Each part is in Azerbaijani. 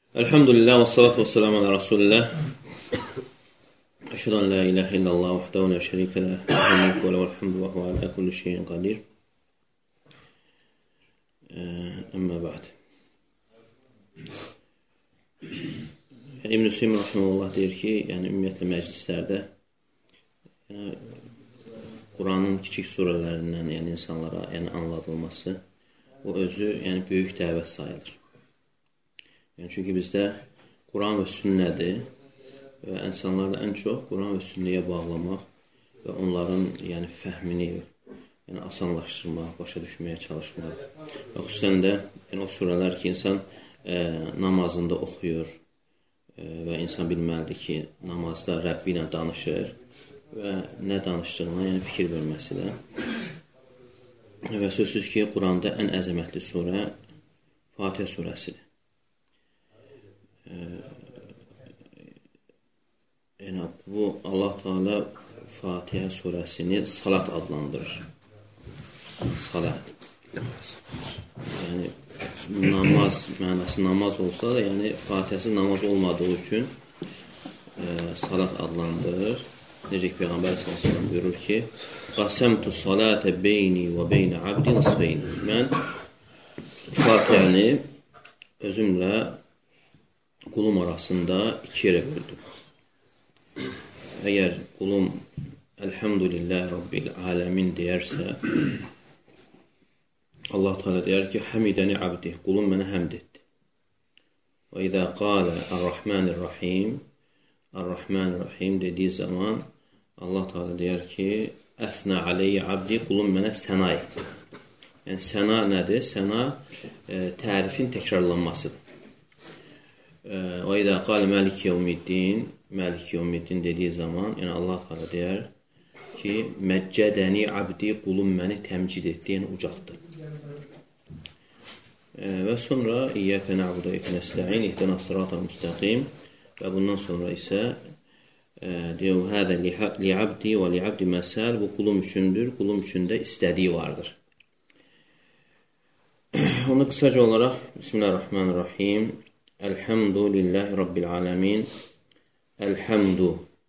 Elhamdülillah və salatu və selamu ala Rasulillah. Əşhədu an la ilahe illallah vahdehu la şərikə ləh, ləhul mulku və ləhul hamdu və huve alə kulli şeyin qadir. Əmmə ba'd. İbn-i Hüseyin rahimehullah deyir ki, yəni ümumiyyətlə məclislərdə Quranın kiçik surələrindən, yəni insanlara anladılması o özü böyük dəvət sayılır. Çünki bizdə Quran və sünnədir və insanlarla ən çox Quran və sünnəyə bağlamaq və onların fəhmini asanlaşdırmaq, başa düşməyə çalışmaq. Və xüsusən də o surələr ki, insan namazında oxuyur və insan bilməlidir ki, namazda Rəbbi ilə danışır və nə danışdığına fikir verməsidir. Və sözsüz ki, Quranda ən əzəmətli surə Fatihə surəsidir. Bu Allah Teala Fatihə surəsini salat adlandırır. Salat. Namaz mənası namaz olsa da, Fatihəsiz namaz olmadığı üçün salat adlandırır. Necə ki, Peyğəmbər s.ə.v buyurur ki, Qasemtu salate beyni və beynə abdi nisfeyn. Mən Fatihəni özümlə qulum arasında iki yerə böldüm. Əgər qulum Elhamdülillah Rabbil aləmin deyərsə, Allah Teala deyər ki, Həmidəni abdi, qulum mənə həmd etdi. Və izə qalə Ar-Rahmanir-Rahim, Ar-Rahmanir-Rahim dediyi zaman Allah Teala deyər ki, Əsnə aleyyə abdi, qulum mənə səna etdi. Yəni, səna nədir? Səna tərifin təkrarlanmasıdır. Və idə qalə Məlik Yevmiddin dediyi zaman, Allah Teala deyər ki, Məccədəni abdi, qulum məni təmcid etdi, ucaltdı. Və sonra İyyəkə nə'budu və iyyəkə nəstə'in, ihdina sıratal müstəqim və bundan sonra isə deyir, hədə li'abdi və li'abdi məsəl, bu qulum üçündür, qulum üçündə istədiyi vardır. Onu qısaca olaraq, Bismillahirrahmanirrahim, Elhamdu lillahi Rabbil aləmin. Elhamdu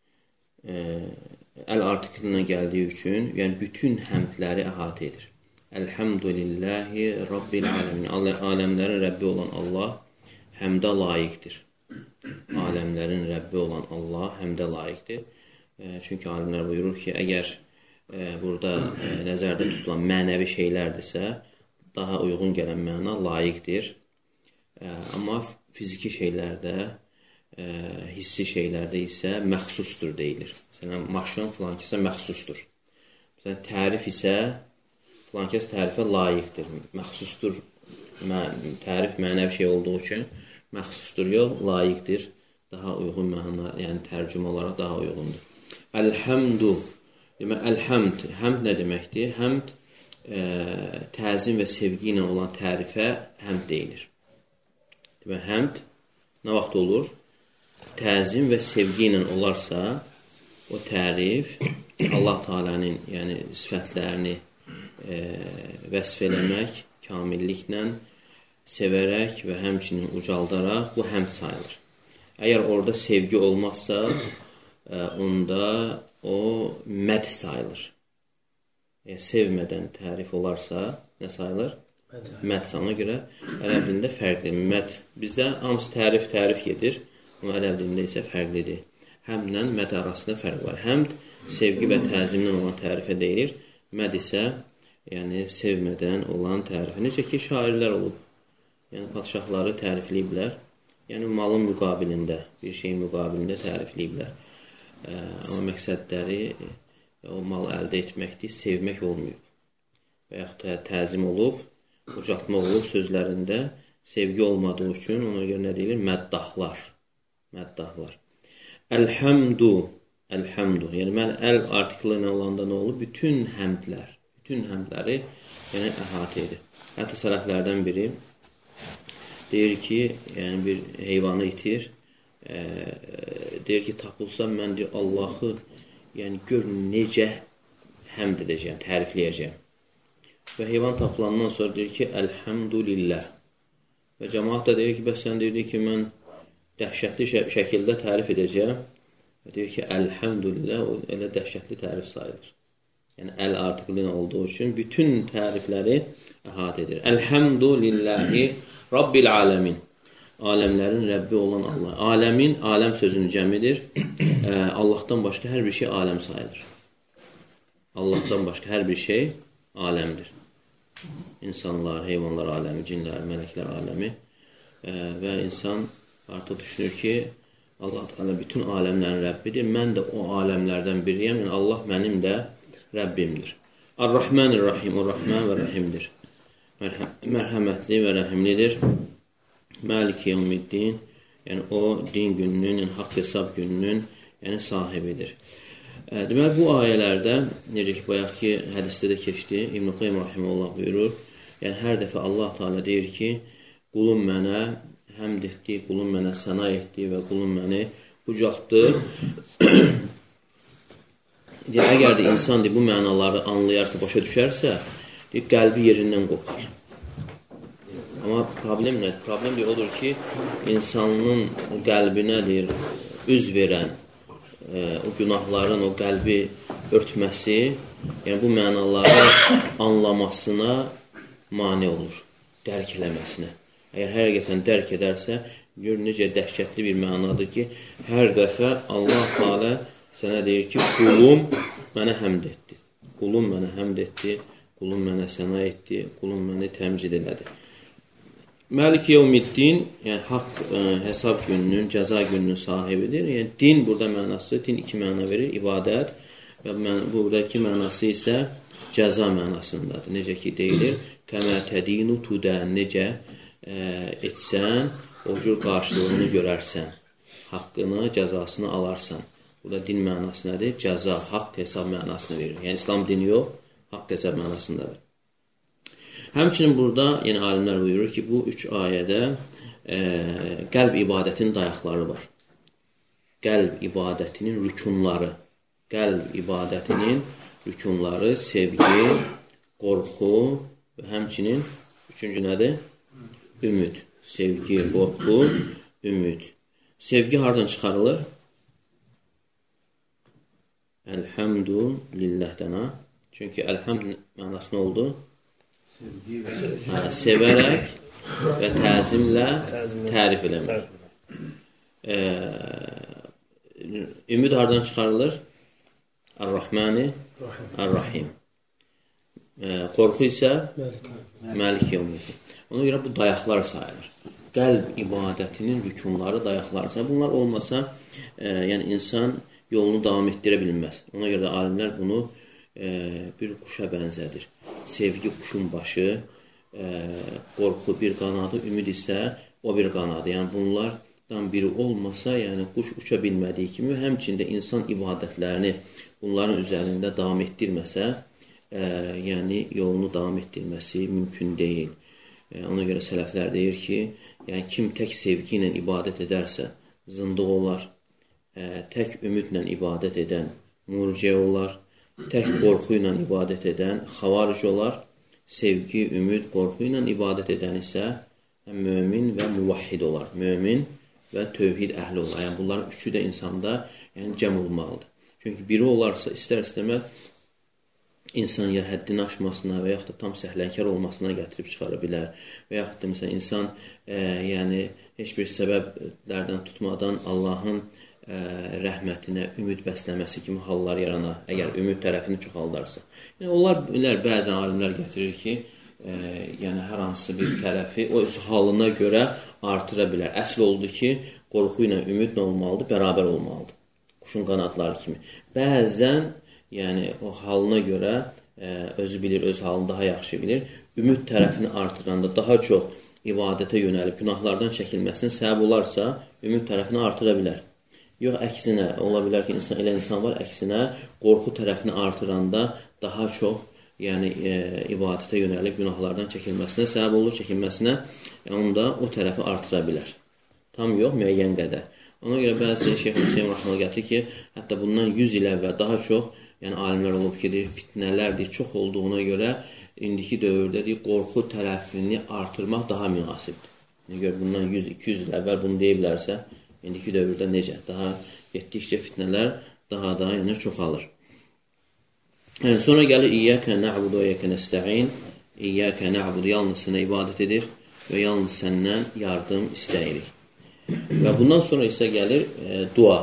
əl artiklinə gəldiyi üçün, bütün həmdləri əhatə edir. Elhamdu lillahi Rabbil aləmin. Aləmlərin Rəbbi olan Allah həmdə layiqdir. Aləmlərin Rəbbi olan Allah həmdə layiqdir. Çünki alimlər buyurur ki, əgər burada nəzərdə tutulan mənəvi şeylərdirsə, daha uyğun gələn məna layiqdir. Amma fiziki şeylərdə, hissi şeylərdə isə məxsusdur deyilir. Məsələn, maşın filan kəsə məxsusdur. Məsələn, tərif isə filan kəs tərifə layiqdir, məxsusdur. Tərif mənəvi şey olduğu üçün məxsusdur, yox, layiqdir. Daha uyğun məna, tərcümə olaraq daha uyğundur. Elhamdu, elhamd, həmd nə deməkdir? Həmd təzim və sevgi ilə olan tərifə həmd deyilir. Demək, həmd nə vaxt olur? Təzim və sevgi ilə olarsa, o tərif Allah Teala'nın sifətlərini vəsf eləmək, kamilliklə sevərək və həmçinin ucaldaraq bu həmd sayılır. Əgər orada sevgi olmazsa, onda o məd sayılır. Əgər sevmədən tərif olarsa, nə sayılır? Məd sana görə ərəb dilində fərqlidir. Məd bizdə hamısı tərif gedir, amma ərəb dilində isə fərqlidir. Həmdlə məd arasında fərq var. Həmd sevgi və təzimlə olan tərifə deyilir. Məd isə sevmədən olan tərifə. Necə ki, şairlər olub. Padişahları tərifləyiblər. Malın müqabilində, bir şeyin müqabilində tərifləyiblər. Amma məqsədləri o mal əldə etməkdir, sevmək olmayıb. Və yaxud da təzim olub, ucaltma olub sözlərində sevgi olmadığı üçün ona görə nə deyilir? Məddahlar. Elhamdu. Mən əl artikli ilə olanda nə olur? Bütün həmdləri əhatə edir. Hətta sələflərdən biri deyir ki, bir heyvanı itir, deyir ki, tapılsa mən Allahı gör necə həmd edəcəyim, tərifləyəcəyim. Və heyvan tapılandan sonra deyir ki, Elhamdülillah. Və cəmaat da deyir ki, bəs sən deyir ki, mən dəhşətli şəkildə tərif edəcəm. Deyir ki, əlhəmdülillah, elə dəhşətli tərif sayılır. Yəni, əl artıqlı olduğu üçün bütün tərifləri əhatə edir. Əlhəmdülillahi Rabbil aləmin. Aləmlərin Rəbbi olan Allah. Aləmin, aləm sözünün cəmidir. Allahdan başqa hər bir şey aləm sayılır. Allahdan başqa hər bir şey aləmdir. İnsanlar, heyvanlar aləmi, cinlər, mələklər aləmi və insan artıq düşünür ki, Allah Teala bütün aləmlərin Rəbbidir. Mən də o aləmlərdən biriyəm. Yəni, Allah mənim də Rəbbimdir. Ar-Rahmanir-Rahim, o Rahman və Rəhimdir. Mərhəmətli və rəhimlidir. Məlik yevmiddin, yəni o din gününün, yəni haqq hesab gününün sahibidir. Deməli, bu ayələrdə, necə ki, bayaq ki, hədisdə də keçdi, İbn-i Qayyim Rahiməhullah buyurur, yəni hər dəfə Allah Teala deyir ki, qulum mənə həmd etdi, qulum mənə səna etdi və qulum məni ucaqdı. Əgər də insan bu mənaları anlayarsa, başa düşərsə, qəlbi yerindən qopar. Amma problem nədir? Problem odur ki, insanın qəlbinə üz verən, o günahların o qəlbi örtməsi, yəni bu mənaları anlamasına mane olur, dərk eləməsinə. Əgər həqiqətən dərk edərsə, gör necə dəhşətli bir mənadır ki, hər dəfə Allah Teala sənə deyir ki, qulum mənə həmd etdi, qulum mənə həmd etdi, qulum mənə səna etdi, qulum məni təmcid elədi. Məlik yevmiddin, yəni haqq hesab gününün, cəza gününün sahibidir. Yəni din burada mənası, din iki məna verir, ibadət və buradakı mənası isə cəza mənasındadır. Necə ki deyilir, kəmə tədinu tudən, necə etsən, o cür qarşılığını görərsən, haqqını, cəzasını alarsan. Burada din mənası nədir? Cəza, haqq hesab mənasını verir. Yəni İslam dini yox, haqq hesab mənasındadır. Həmçinin burada, yəni alimlər buyurur ki, bu üç ayədə qəlb ibadətinin dayaqları var. Qəlb ibadətinin rükunları. Qəlb ibadətinin rükunları, sevgi, qorxu və həmçinin üçüncü nədir? Ümid. Sevgi, qorxu, ümid. Sevgi hardan çıxarılır? Əlhəmdülilləhdən. Çünki əlhəmd mənası nə oldu? Sevərək və təzimlə tərif eləmək. Ümid hardan çıxarılır? Ar-Rahmani, Ar-Rahim. Qorxu isə Məlik yevmiddin. Ona görə bu dayaqlar sayılır. Qəlb ibadətinin rükunları, dayaqları sayılır. Bunlar olmasa, yəni insan yolunu davam etdirə bilməz. Ona görə də alimlər bunu bir quşa bənzədir. Sevgi quşun başı, qorxu bir qanadı, ümid isə o bir qanadı. Yəni bunlardan biri olmasa, yəni quş uça bilmədiyi kimi, həmçində insan ibadətlərini bunların üzərində davam etdirməsə, yəni yolunu davam etdirməsi mümkün deyil. Ona görə sələflər deyir ki, yəni kim tək sevgi ilə ibadət edərsə, zındıq olar, tək ümidlə ibadət edən murciə olar, tək qorxu ilə ibadət edən xavaric olar, sevgi, ümid, qorxu ilə ibadət edən isə mömin və muvahhid olar. Mömin və tövhid əhli olar. Yəni bunların üçü də insanda cəm olmalıdır. Çünki biri olarsa istər-istəməz insan ya həddini aşmasına və yaxud da tam səhlənkar olmasına gətirib çıxara bilər. Və yaxud da məsələn insan yəni heç bir səbəblərdən tutmadan Allahın rəhmətinə ümid bəsləməsi kimi hallar yarana, əgər ümid tərəfini çoxaldarsa. Yəni, onlar bəzən alimlər gətirir ki, yəni hər hansı bir tərəfi o öz halına görə artıra bilər. Əsl oldu ki, qorxu ilə ümid nə olmalıdır? Bərabər olmalıdır. Quşun qanadları kimi. Bəzən, yəni o halına görə özü bilir, öz halını daha yaxşı bilir. Ümid tərəfini artıranda daha çox ibadətə yönəlib günahlardan çəkilməsinin səbəb olarsa, ümid tərəfini artıra bilər. Yox, əksinə, ola bilər ki, elə insan var, əksinə, qorxu tərəfini artıranda daha çox ibadətə yönəlib günahlardan çəkilməsinə səbəb olur, çəkinməsinə, onu da o tərəfi artıra bilər. Tam yox, müəyyən qədər. Ona görə bəzi Şeyx Hüseyin Rəhməl gətirir ki, hətta bundan 100 il əvvəl daha çox alimlər olub ki, fitnələr çox olduğuna görə indiki dövrdə qorxu tərəfini artırmaq daha münasibdir. Bundan 100-200 il əvvəl bunu deyə bilərsə, İndiki dövrdə necə? Daha getdikcə fitnələr daha da yəni çoxalır. Sonra gəlir İyyəkə na'budu və İyyəkə nəstə'in. İyyəkə na'budu, yalnız sənə ibadət edir və yalnız səndən yardım istəyirik. Və bundan sonra isə gəlir dua.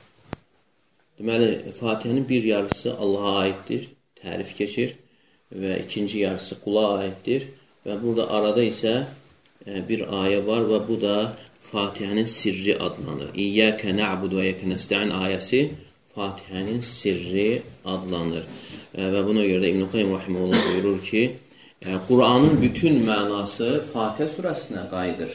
Deməli, Fatihənin bir yarısı Allaha aiddir, tərif keçir və ikinci yarısı qula aiddir və burada arada isə bir ayə var və bu da Fatihənin sirri adlanır. İyyəkə na'budu və İyyəkə nəstə'in ayəsi Fatihənin sirri adlanır. Və buna görə də İbn-i Qayyim rahimehullah buyurur ki, Quranın bütün mənası Fatihə surəsinə qayıdır.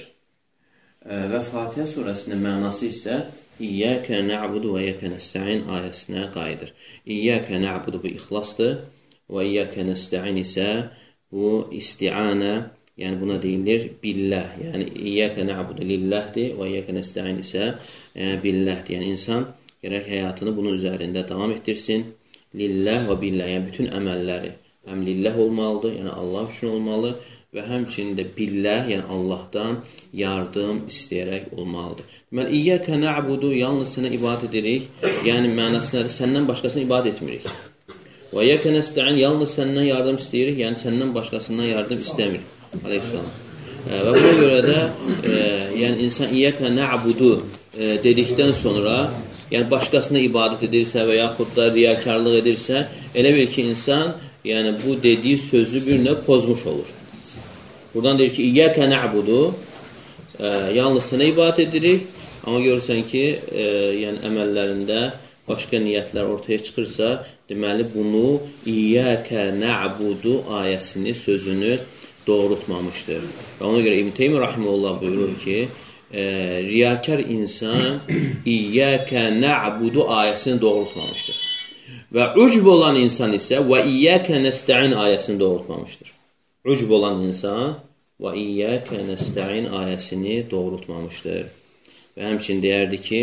Və Fatihə surəsinin mənası isə İyyəkə na'budu və İyyəkə nəstə'in ayəsinə qayıdır. İyyəkə na'budu bu ixlasdır və İyyəkə nəstə'in isə bu isti'anə, yəni buna deyilir billah. Yəni İyyəkə na'budu lillahdir və İyyəkə nəstə'in isə billahdir. Yəni insan gərək həyatını bunun üzərində davam etdirsin. Lillah və billah, yəni bütün əməlləri həm lillah olmalıdır, yəni Allah üçün olmalı və həmçində billah, yəni Allahdan yardım istəyərək olmalıdır. Deməli, İyyəkə na'budu, yalnız sənə ibadət edirik, yəni mənası nədir? Səndən başqasına ibadət etmirik. Və İyyəkə nəstə'in, yalnız səndən yardım istəyirik, yəni səndən başqasından yardım istəmirik. Aleyhisselam. Və buna görə də yəni insan İyyəkə na'budu dedikdən sonra, yəni başqasına ibadət edirsə və yaxud da riyakarlıq edirsə, elə bil ki, insan yəni bu dediyi sözü bir növ pozmuş olur. Buradan deyir ki, İyyəkə na'budu, yalnız sənə ibadət edirik, amma görürsən ki, yəni əməllərində başqa niyyətlər ortaya çıxırsa, deməli bunu İyyəkə na'budu ayəsini, sözünü doğrultmamışdır. Və ona görə İbn Teymiyyə rahimehullah buyurur ki, riyakar insan İyyəkə na'budu ayəsini doğrultmamışdır. Və ucb olan insan isə və İyyəkə nəstə'in ayəsini doğrultmamışdır. Ucb olan insan və İyyəkə nəstə'in ayəsini doğrultmamışdır. Və həmçinin deyərdi ki,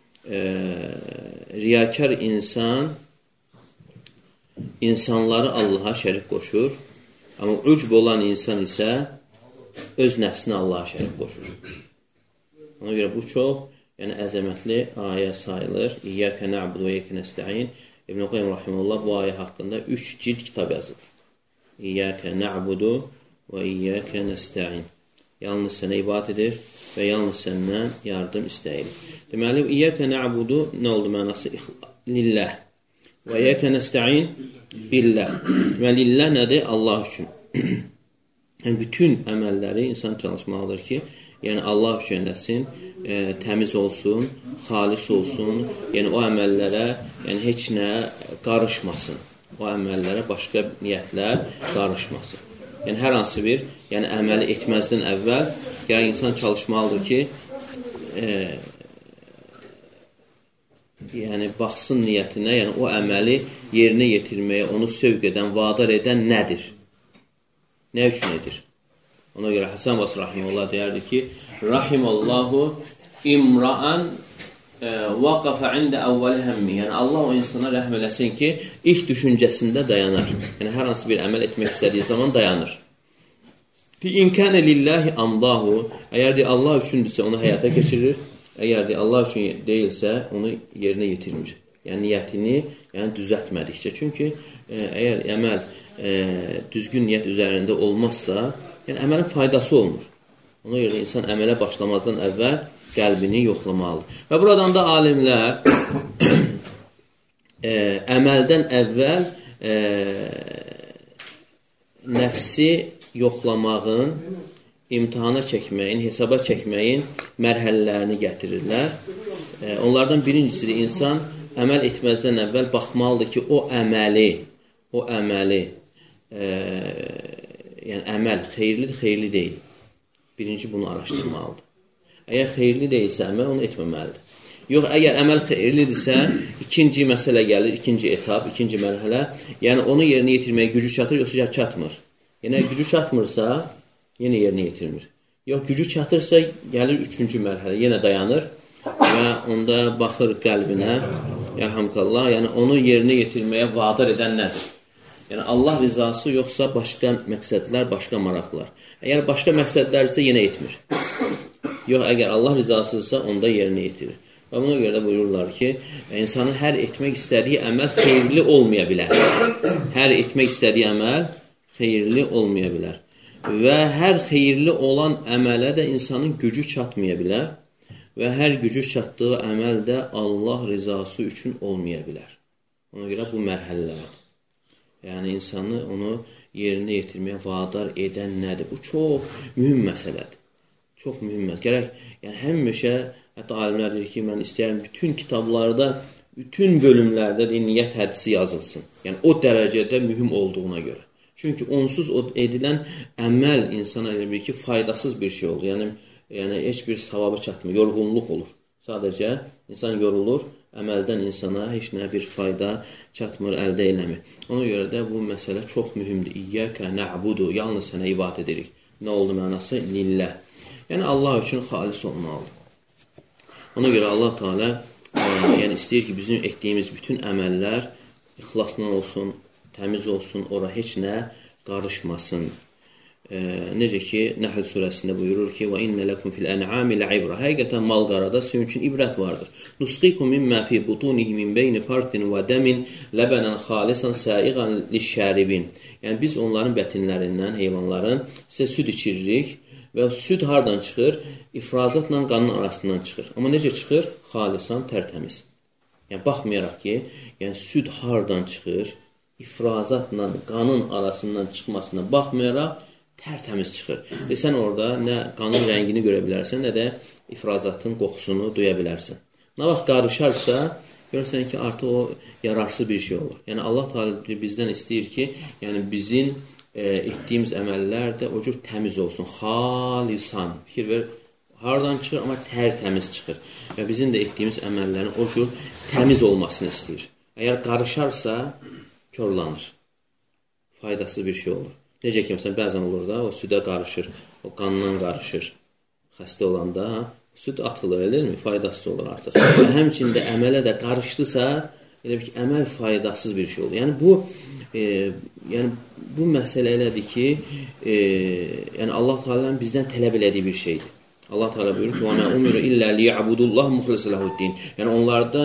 riyakar insan insanları Allaha şərik qoşur, amma ucb olan insan isə öz nəfsini Allaha şərik qoşur. Ona görə bu çox əzəmətli ayə sayılır. İyyəkə na'budu və İyyəkə nəstə'in. İbn-i Qayyim rahimehullah bu ayə haqqında 3 cild kitab yazıb. İyyəkə na'budu və İyyəkə nəstə'in. Yalnız sənə ibadət edir və yalnız səndən yardım istəyirik. Deməli, İyyəkə na'budu nə oldu mənası? Lillah. Və İyyəkə nəstə'in billah. Deməli, lillah nədir? Allah üçün. Yəni, bütün əməlləri insan çalışmalıdır ki, yəni Allah üçün eləsin, təmiz olsun, xalis olsun, yəni o əməllərə heç nə qarışmasın. O əməllərə başqa niyyətlər qarışmasın. Yəni hər hansı bir əməli etməzdən əvvəl gərək insan çalışmalıdır ki, baxsın niyyətinə, yəni o əməli yerinə yetirməyə, onu sövq edən, vadar edən nədir? Nə üçün edir? Ona görə Həsən Basri rahimehullah deyərdi ki, rahimallahu imra'an vaqafa ində əvvəli həmmi. Yəni Allah o insana rəhm eləsin ki, ilk düşüncəsində dayanar. Yəni hər hansı bir əməl etmək istədiyi zaman dayanır. İnkənə lillahi amdahu. Əgər Allah üçündürsə onu həyata keçirir, əgər Allah üçün deyilsə onu yerinə yetirmir. Yəni niyyətini düzəltmədikcə. Çünki əgər əməl düzgün niyyət üzərində olmazsa, yəni əməlin faydası olmur. Ona görə insan əmələ başlamazdan əvvəl qəlbini yoxlamalıdır. Və buradan da alimlər əməldən əvvəl nəfsi yoxlamağın, imtihana çəkməyin, hesaba çəkməyin mərhələlərini gətirirlər. Onlardan birincisi də insan əməl etməzdən əvvəl baxmalıdır ki, o əməli yəni əməl xeyirlidir, xeyirli deyil. Birinci bunu araşdırmalıdır. Əgər xeyirli deyilsə, əməl onu etməməlidir. Yox, əgər əməl xeyirlidirsə, ikinci məsələ gəlir, ikinci etap, ikinci mərhələ. Yəni onu yerinə yetirməyə gücü çatır, yoxsa çatmır. Yəni gücü çatmırsa, yenə yerinə yetirmir. Yox, gücü çatırsa, gəlir üçüncü mərhələ, yenə dayanır və onda baxır qəlbinə, yərhamqallah, yəni onu yerinə yetirməyə vadar edən nədir? Yəni Allah rizası yoxsa başqa məqsədlər, başqa maraqlar. Əgər başqa məqsədlər isə yenə etmir. Yox, əgər Allah rizasıdırsa, onda yerinə yetirir. Və buna görə də buyururlar ki, insanın hər etmək istədiyi əməl xeyirli olmaya bilər. Hər etmək istədiyi əməl xeyirli olmaya bilər. Və hər xeyirli olan əmələ də insanın gücü çatmaya bilər. Və hər gücü çatdığı əməl də Allah rizası üçün olmaya bilər. Ona görə bu mərhələlərdir. Yəni, insanı onu yerinə yetirməyə vadar edən nədir? Bu çox mühüm məsələdir. Çox mühüm məsələ. Gərək, yəni həmişə, hətta alimlər deyir ki, mən istəyərəm bütün kitablarda, bütün bölümlərdə niyyət hədisi yazılsın. Yəni, o dərəcədə mühüm olduğuna görə. Çünki onsuz o edilən əməl insana elə bilir ki, faydasız bir şey olur. Yəni heç bir savabı çatmır, yorğunluq olur. Sadəcə insan yorulur, əməldən insana heç nə bir fayda çatmır, əldə eləmir. Ona görə də bu məsələ çox mühümdür. İyyəkə nə'budu, yalnız sənə ibadət edirik. Nə oldu mənası? Lillah. Yəni Allah üçün xalis olmalıdır. Ona görə Allah Teala yəni istəyir ki, bizim etdiyimiz bütün əməllər ixlasla olsun, təmiz olsun, ora heç nə qarışmasın. Necə ki, Nəhl surəsində buyurur ki, وَإِنَّ لَكُمْ فِي الْأَنْعَامِ لَعِبْرَ Həqiqətən mal-qarada sizin üçün ibrət vardır. نُسْقِيكُمْ مِمَّا فِي بُطُونِهِ مِنْ بَيْنِ فَرْثٍ وَدَمٍ لَبَنًا خَالِصًا سَائِغًا لِلشَّارِبِينَ Yəni, biz onların bətinlərindən, heyvanların sizə süd içiririk və süd hardan çıxır? İfrazatla qanın arasından çıxır. Amma necə çıxır? Xalisan, tərtəmiz. Yəni, baxmayaraq ki, yəni, süd hardan çıxır? İfrazatla qanın arasından çıxmasına baxmayaraq, tərtəmiz çıxır. Sən orada nə qanın rəngini görə bilərsən, nə də ifrazatın qoxusunu duya bilərsən. Nə vaxt qarışarsa, görürsən ki, artıq o yararsız bir şey olur. Yəni, Allah Teala bizdən istəyir ki, yəni bizim etdiyimiz əməllər də o cür təmiz olsun. Xalisan. Fikir ver, hardan çıxır, amma tərtəmiz çıxır. Və bizim də etdiyimiz əməllərin o cür təmiz olmasını istəyir. Əgər qarışarsa, körlanır. Faydasız bir şey olur. Necə ki, məsələn, bəzən olur da, o südə qarışır, o qanla qarışır. Xəstə olanda, süd atılır, eləmi? Faydasız olur artıq. Və həmçində əmələ də qarışdısa, elə bir ki, əməl faydasız bir şey olur. Yəni, bu məsələ elədir ki, yəni Allah Teala'nın bizdən tələb elədiyi bir şeydir. Allah Teala buyurur ki, وَمَا أُمِرُ إِلَّا لِيَعْبُدُ اللّٰهُ مُخْلِصَ لَهُ الدِّينَ Yəni, onlardan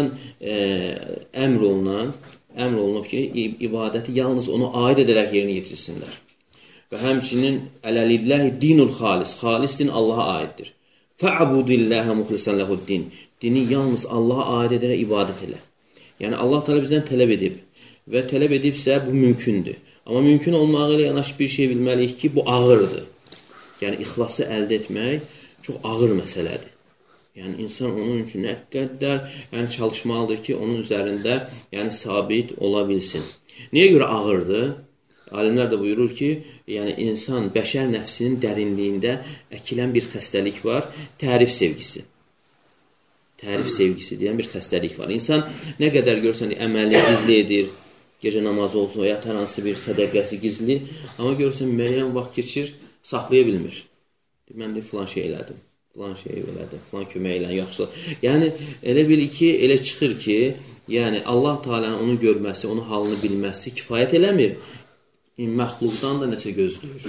əmr olunub ki, ibadəti yalnız ona aid edərək yerinə yetirsinlər. Və həmçinin ələlilləhi dinul xalis. Xalis din Allaha aiddir. Fə'budilləhə muxlisən ləhuddin. Dini yalnız Allaha aid edərək ibadət elə. Yəni Allah Teala bizdən tələb edib. Və tələb edibsə bu mümkündür. Amma mümkün olmağı ilə yanaşı bir şey bilməliyik ki, bu ağırdır. Yəni ixlası əldə etmək çox ağır məsələdir. Yəni insan onun üçün nə qədər çalışmalıdır ki, onun üzərində sabit ola bilsin. Niyə görə ağırdır? Alimlər də buyurur ki, yəni insan, bəşər nəfsinin dərinliyində əkilən bir xəstəlik var, tərif sevgisi. Tərif sevgisi deyən bir xəstəlik var. İnsan nə qədər görsən, əməli gizli edir, gecə namazı olsun, ya hər hansı bir sədəqəsi gizli, amma görsən, müəyyən vaxt keçir, saxlaya bilmir. Mən də filan şey elədim, filan kömək eləyən, yaxşılıq. Yəni, elə bil ki, elə çıxır ki, yəni Allah Teala'nın onu görməsi, onun halını bilməsi kifayət eləmir. Məxluqdan da nəsə gözləyir.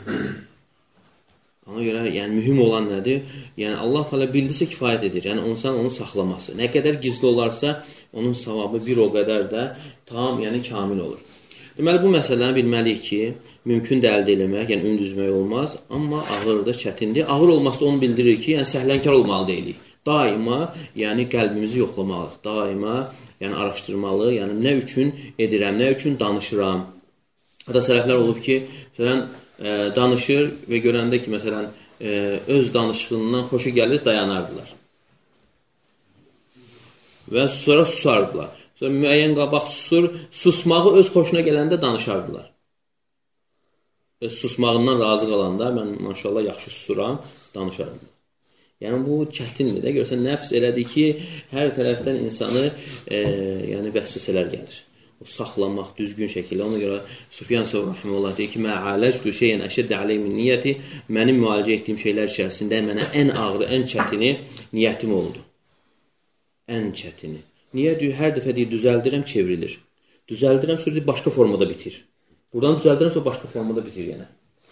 Ona görə, yəni mühüm olan nədir? Yəni Allah Teala bildirsə kifayət edir. Yəni onu saxlaması. Nə qədər gizli olarsa, onun savabı bir o qədər də tam, yəni kamil olur. Deməli, bu məsələni bilməliyik ki, mümkün də əldə eləmək, yəni ündüzmək olmaz, amma ağırdır, çətindir. Ağır olması da onu bildirir ki, yəni səhlənkar olmalı deyilik. Daima, yəni qəlbimizi yoxlamalıyıq. Daima, yəni araşdırmalı, yəni nə üçün edirəm, nə üçün danışıram. Hətta sələflər olub ki, məsələn, danışır və görəndə ki, məsələn, öz danışığından xoşu gəlir, dayanardılar. Və sonra susardılar. Sonra müəyyən vaxt susur, susmağı öz xoşuna gələndə danışardılar. Susmağından razı qalanda, mən maşallah yaxşı susuram, danışarım. Yəni, bu çətindir də. Görsən, nəfs elədir ki, hər tərəfdən insanı vəsvəsələr gəlir. O saxlamaq düzgün şəkildə. Ona görə Sufyan Səvri Rahimullah deyir ki, mə'aləcdü şeyən əşəddə aleymin niyyəti mənim müalicə etdiyim şeylər içərisində mənə ən ağrı, ən çətini niyyətim oldu. Ən çətini. Niyə? Hər dəfə deyir, düzəldirəm, çevrilir. Düzəldirəm, sonra başqa formada bitir. Buradan düzəldirəm, sonra başqa formada bitir yenə.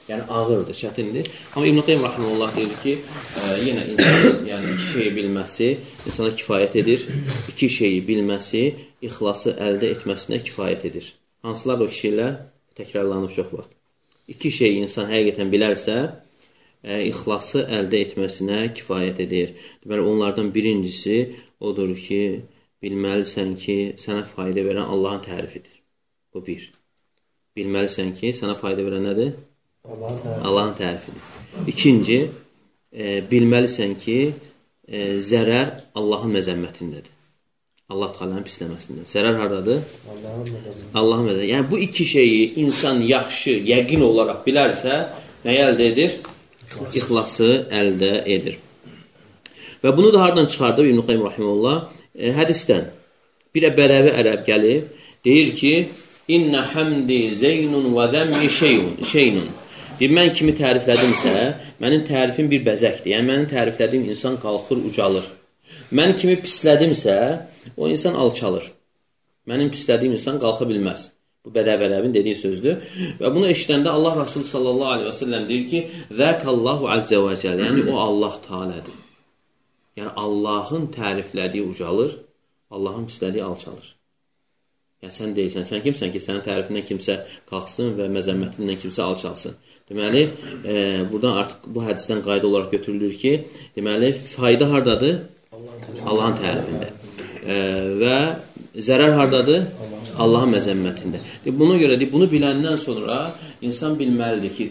Yəni ağırdır, çətindir. Amma İbn Qayyim rahimehullah deyir ki, yenə insanın yəni iki şeyi bilməsi insana kifayət edir. İki şeyi bilməsi ixlası əldə etməsinə kifayət edir. Hansılar o şeylər? Təkrarlanıb çox vaxt. İki şeyi insan həqiqətən bilərsə, ixlası əldə etməsinə kifayət edir. Deməli, onlardan birincisi odur ki, bilməlisən ki, sənə fayda verən Allahın tərifidir. Bu bir. Bilməlisən ki, sənə fayda verən nədir? Allahın tərifidir. İkinci, bilməlisən ki, zərər Allahın məzəmmətindədir. Allah Taala'nın pisləməsində. Zərər hardadır? Allahın məzəmmətində. Yəni, bu iki şeyi insan yaxşı, yəqin olaraq bilərsə, nəyi əldə edir? İxlası əldə edir. Və bunu da haradan çıxardır İbn Qayyim rahimehullah? Hədisdən. Bir bədəvi ərəb gəlib, deyir ki, İnnə həmdi zeynun və zəmmi şeynun. Mən kimi təriflədimsə, mənim tərifim bir bəzəkdir. Yəni, mənim təriflədiyim insan qalxır, ucalır. Mən kimi pislədimsə, o insan alçalır. Mənim pislədiyim insan qalxa bilməz. Bu bədəvi ərəbin dediyi sözdür. Və bunu eşidəndə Allah Rasulü sallallahu aleyhi və səlləm deyir ki, Zəkallahu əzzə və cəl. Yəni, o Allah Teala'dır. Yəni, Allahın təriflədiyi ucalır, Allahın pislədiyi alçalır. Yəni, sən deyilsən, sən kimsən ki, sənin tərifindən kimsə qalxsın və məzəmmətindən kimsə alçalsın. Deməli, buradan artıq bu hədisdən qayda olaraq götürülür ki, deməli, fayda hardadır? Allahın tərifində. Və zərər hardadır? Allahın məzəmmətində. Buna görə bunu biləndən sonra insan bilməlidir ki,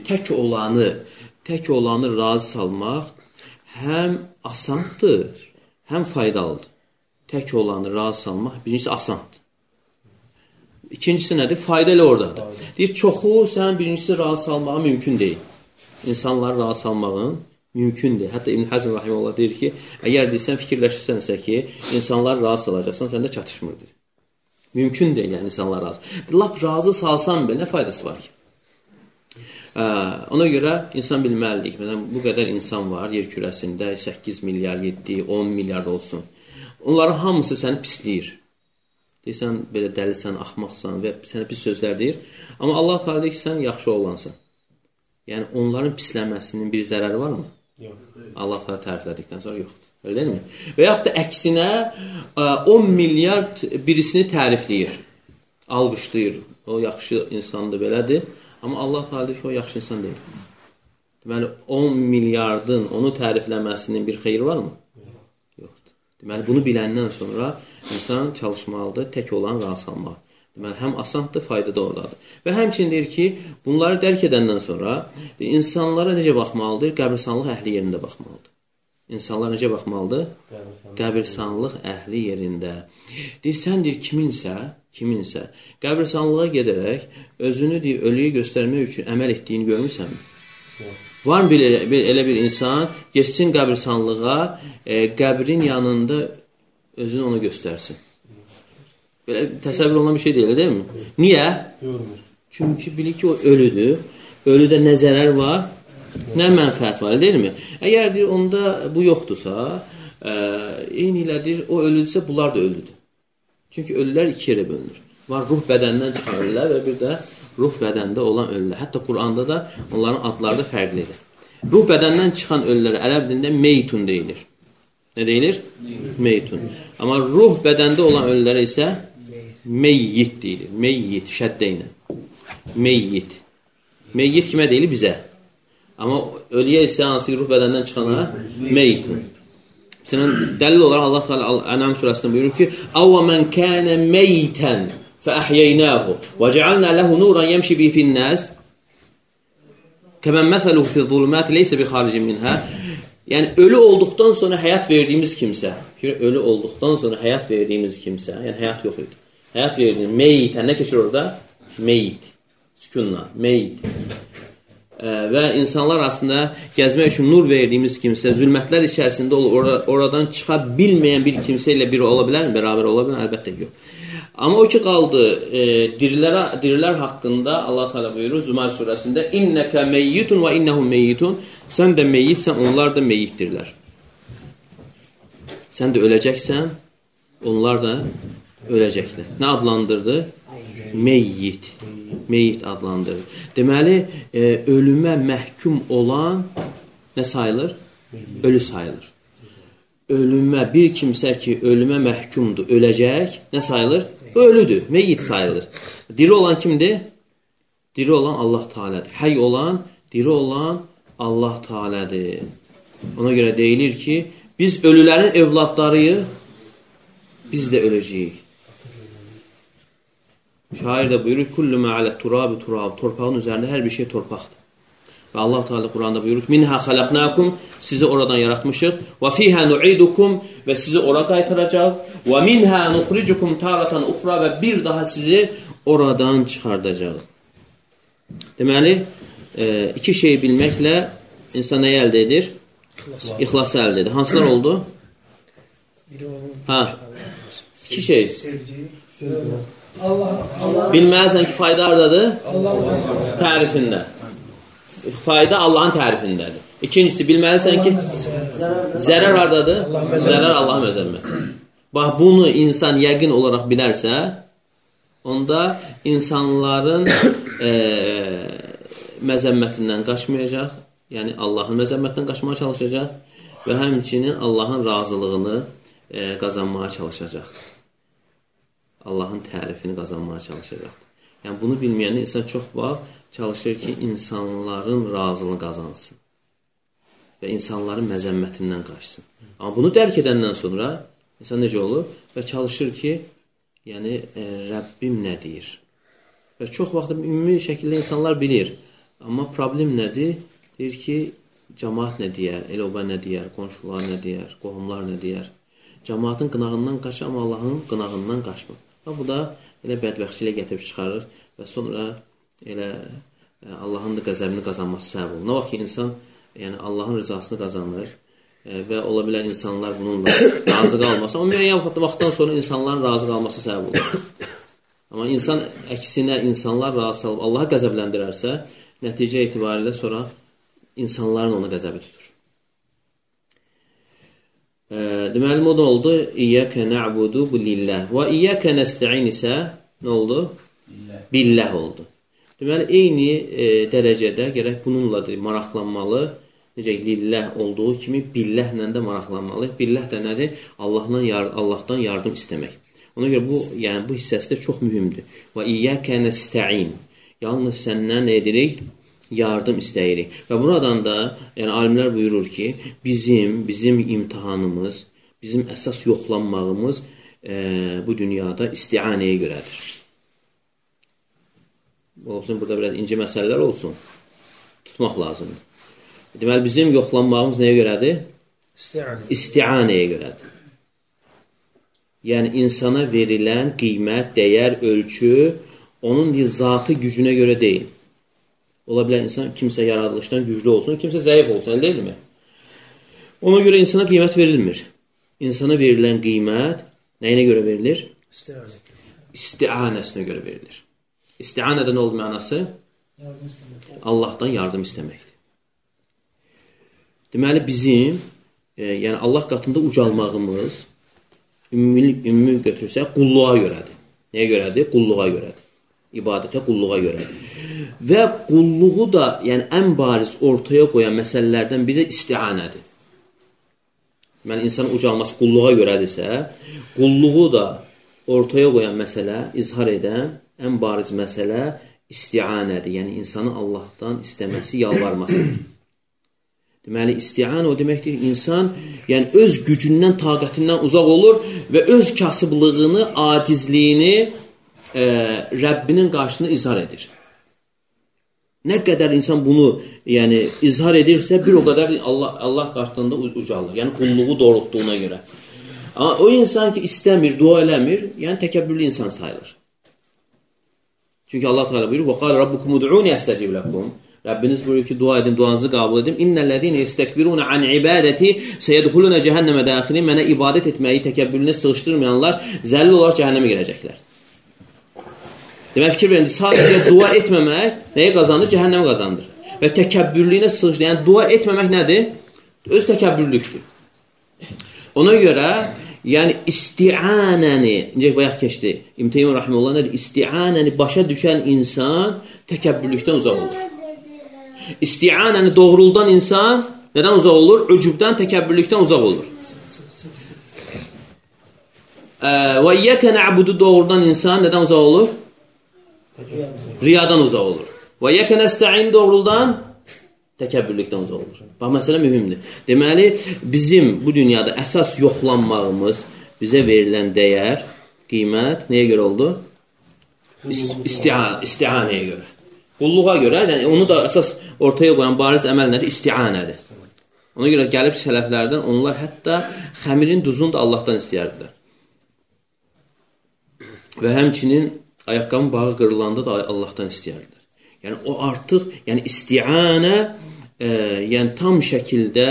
tək olanı razı salmaq həm asandır, həm faydalıdır. Tək olanı razı salmaq birincisi asandır. İkincisi nədir? Fayda elə oradadır. Deyir, çoxu sən birincisi razı salmağı mümkün deyil. İnsanları razı salmağın mümkün deyil. Hətta İbn Həzm rahimehullah deyir ki, əgər deyirsən, fikirləşirsənsə ki, insanları razı salacaqsan, səndə çatışmır deyir. Mümkün deyil, yəni insanlar razı. Lap razı salsan belə nə faydası var ki? Ona görə insan bilməlidir ki, məsələn, bu qədər insan var yer kürəsində, 8 milyar, 7, 10 milyar olsun. Onların hamısı səni pisləyir. Deyirsən, belə dəlisən, axmaqsan və sənə pis sözlər deyir. Amma Allah Teala deyir ki, sən yaxşı oğlansan. Yəni, onların pisləməsinin bir zərəri varmı? Yox. Allah Teala təriflədikdən sonra yoxdur. Öyle deyil mi? Və yaxud da əksinə 10 milyard birisini tərifləyir. Alqışlayır. O yaxşı insandır, belədir. Amma Allah Teala deyir ki, o yaxşı insan deyil. Deməli, 10 milyardın onu tərifləməsinin bir xeyri varmı? Yoxdur. Deməli, bunu biləndən sonra insan çalışmalıdır, tək olan razı salmaq. Deməli, həm asandır, fayda da oradadır. Və həmçinin deyir ki, bunları dərk edəndən sonra insanlara necə baxmalıdır? Qəbristanlıq əhli yerində baxmalıdır. İnsanlar necə baxmalıdır? Qəbristanlıq əhli yerində. Deyir, sən deyir, kiminsə, qəbristanlığa gedərək özünü deyir, ölüyə göstərmək üçün əməl etdiyini görmüsən mi? Var mı elə bir insan, geçsin qəbristanlığa, qəbrin yanında özünü ona göstərsin. Belə təsəvvür olunan bir şey deyil, değil mi? Niyə? Çünki bilir ki, o ölüdür. Ölüdə nə zərər var, nə mənfəət var, deyil mi? Əgər deyir, onda bu yoxdursa, eyni ilədir, o ölüdürsə, bunlar da ölüdür. Çünki ölülər iki yerə bölünür. Var ruh bədəndən çıxan ölülər və bir də ruh bədəndə olan ölülər. Hətta Quranda da onların adları da fərqlidir. Ruh bədəndən çıxan ölülərə ərəb dilində meytun deyilir. Nə deyilir? Meytun. Amma ruh bədəndə olan ölülərə isə meyyit deyilir. Meyyit, şəddə ilə. Meyyit. Meyyit kimə deyilir? Bizə. Amma ölüyə isə hansı ruh bədəndən çıxana meytun. Dəlil olaraq Allah Teala Ənam surəsində buyurur ki: "Əvə men kana meytan fəəhyeynahu və cealna lehu nuran yemşi bihi fi'n-nas kemen mesaluhu fi'z-zulumati leysa bi xaricin minha." Yəni ölü olduqdan sonra həyat verdiyimiz kimsə, ölü olduqdan sonra həyat verdiyimiz kimsə, yəni həyat yox idi. Həyat verdiyimiz meytən nə keçir orada? Meyit. Sükunla, meyit. Və insanlar aslında gəzmək üçün nur verdiyimiz kimsə, zülmətlər içərisində oradan çıxa bilməyən bir kimsə ilə biri ola bilər mi? Bərabər ola bilər? Əlbəttə yox. Amma o ki qaldı, dirilər haqqında Allah Teala buyurur Zumar surəsində: "İnneke meyyitun və innehum meyyitun." Sən də meyyitsən, onlar da meyyitdirlər. Sən də öləcəksən, onlar da öləcəklər. Nə adlandırdı? Meyyit. Meyit adlandırır. Deməli, ölümə məhkum olan nə sayılır? Ölü sayılır. Ölümə, bir kimsə ki, ölümə məhkumdur, öləcək, nə sayılır? Ölüdür, meyit sayılır. Diri olan kimdir? Diri olan Allah Teala'dır. Həy olan, diri olan Allah Teala'dır. Ona görə deyilir ki, biz ölülərin evladlarıyıq, biz də öləcəyik. Şair də buyurur, kullu ma ala turabi turab, torpağın üzərində hər bir şey torpaqdır. Və Allah Teala Quranda buyurur, minha xalaqnakum, sizi oradan yaratmışıq, və fiha nu'idukum, və sizi ora qaytaracaq, və minha nukhrijukum taratan ukhra, və bir daha sizi oradan çıxardacaq. Deməli, iki şey bilməklə insan nəyi əldə edir? İxlası əldə edir. Hansılar oldu? İki şey. Bilməlisən ki, fayda haradadır? Tərifində. Fayda Allahın tərifindədir. İkincisi, bilməlisən ki, zərər haradadır? Zərər Allahın məzəmməti. Bax, bunu insan yəqin olaraq bilərsə, onda insanların məzəmmətindən qaçmayacaq, yəni Allahın məzəmmətindən qaçmağa çalışacaq və həmçinin Allahın razılığını qazanmağa çalışacaqdır. Allahın tərifini qazanmağa çalışacaqdır. Yəni, bunu bilməyəndə insan çox vaxt çalışır ki, insanların razılığını qazansın və insanların məzəmmətindən qaçsın. Amma bunu dərk edəndən sonra insan necə olur? Və çalışır ki, yəni, Rəbbim nə deyir? Və çox vaxt ümumi şəkildə insanlar bilir. Amma problem nədir? Deyir ki, cəmaat nə deyər, el-oba nə deyər, qonşular nə deyər, qohumlar nə deyər. Cəmaatın qınağından qaçır, amma Allahın qınağından qaçmır. Bu da elə bədbəxtçilə gətirib çıxarır və sonra elə Allahın da qəzəbini qazanması səbəb olur. Nə vaxt ki, insan yəni Allahın rızasını qazanır və ola bilər insanlar bununla razı qalmasa, amma müəyyən vaxtdan sonra insanların razı qalması səbəb olur. Amma insan əksinə insanlar razı olub Allahı qəzəbləndirərsə, nəticə etibarilə sonra insanların ona qəzəbi tutur. Deməli, o da oldu? İyyəkə nə'budu bu lillah. Və iyyəkə nəstə'in isə nə oldu? Billah oldu. Deməli, eyni dərəcədə gərək bununla maraqlanmalı. Necə lillah olduğu kimi billahlə də maraqlanmalı. Billah da nədir? Allahdan yardım istəmək. Ona görə bu hissəsi də çox mühümdür. Və iyyəkə nəstə'in. Yalnız səndən nə edirik? Yardım istəyirik. Və buradan da yəni alimlər buyurur ki, bizim imtahanımız, bizim əsas yoxlanmağımız bu dünyada istianəyə görədir. Olsun, burada biraz ince məsələlər olsun. Tutmaq lazımdır. Deməli, bizim yoxlanmağımız nəyə görədir? İstianəyə görədir. Yəni, insana verilən qiymət, dəyər, ölçü, onun zatı gücünə görə deyil. Ola bilər insan kimsə yaradılışdan güclü olsun, kimsə zəif olsun, elə deyilmi? Ona görə insana qiymət verilmir. İnsana verilən qiymət nəyinə görə verilir? İstianəsinə görə verilir. İstianədə nə oldu mənası? Allahdan yardım istəməkdir. Deməli, bizim yəni Allah qatında ucalmağımız ümumi götürsək, qulluğa görədir. Nəyə görədir? Qulluğa görədir. İbadətə, qulluğa görədir. Və qulluğu da, yəni ən bariz ortaya qoyan məsələlərdən biri də istianədir. Deməli, insanın ucalması qulluğa görədirsə, qulluğu da ortaya qoyan məsələ, izhar edən ən bariz məsələ istianədir. Yəni, insanın Allahdan istəməsi, yalvarmasıdır. Deməli, istianə o deməkdir, insan yəni öz gücündən, taqətindən uzaq olur və öz kasıblığını, acizliyini Rəbbinin qarşısında izhar edir. Nə qədər insan bunu yəni izhar edirsə, bir o qədər Allah qarşısında ucalır. Yəni qulluğu doğrultduğuna görə. Amma o insan ki istəmir, dua eləmir, yəni təkəbbürlü insan sayılır. Çünki Allah Teala buyurur: "Və qal rabbukum ud'uni astecib lakum." Rəbbiniz buyurur ki, dua edin, duanızı qəbul edim. "İnnellezine yestekbiruna an ibadati seyedkhuluna cehenneme daxilin." Mənə ibadət etməyi təkəbbürünə sığışdırmayanlar zəlil olaraq cəhənnəmə girəcəklər. Demək, fikir verin, sadəcə dua etməmək nəyə qazandır? Cəhənnəmə qazandır. Və təkəbbürlüyünə sığışdır. Yəni, dua etməmək nədir? Öz təkəbbürlükdür. Ona görə, Yəni isti'anəni, necə bayaq keçdi. İbn Teymiyyə rahimehullah nə deyir? İsti'anəni başa düşən insan təkəbbürlükdən uzaq olur. İsti'anəni doğruldan insan nədən uzaq olur? Öcübdən, təkəbbürlükdən uzaq olur. Və iyyəkə na'budu doğrudan insan nədən uzaq olur? Riyadan uzaq olur. Və iyyəkə nəstəin doğrudan təkəbbürlükdən uzaq olur. Bax, məsələ mühümdür. Deməli, bizim bu dünyada əsas yoxlanmağımız, bizə verilən dəyər, qiymət nəyə görə oldu? İsti'anəyə görə. Qulluğa görə, yəni onu da əsas ortaya qoyan bariz əməl nədir? İsti'anədir. Ona görə gəlib sələflərdən onlar hətta xəmirin duzunu da Allahdan istəyərdilər. Və həmçinin ayaqqabının bağı qırılanda da Allahdan istəyərdilər. Yəni o artıq, yəni isti'anə, yəni tam şəkildə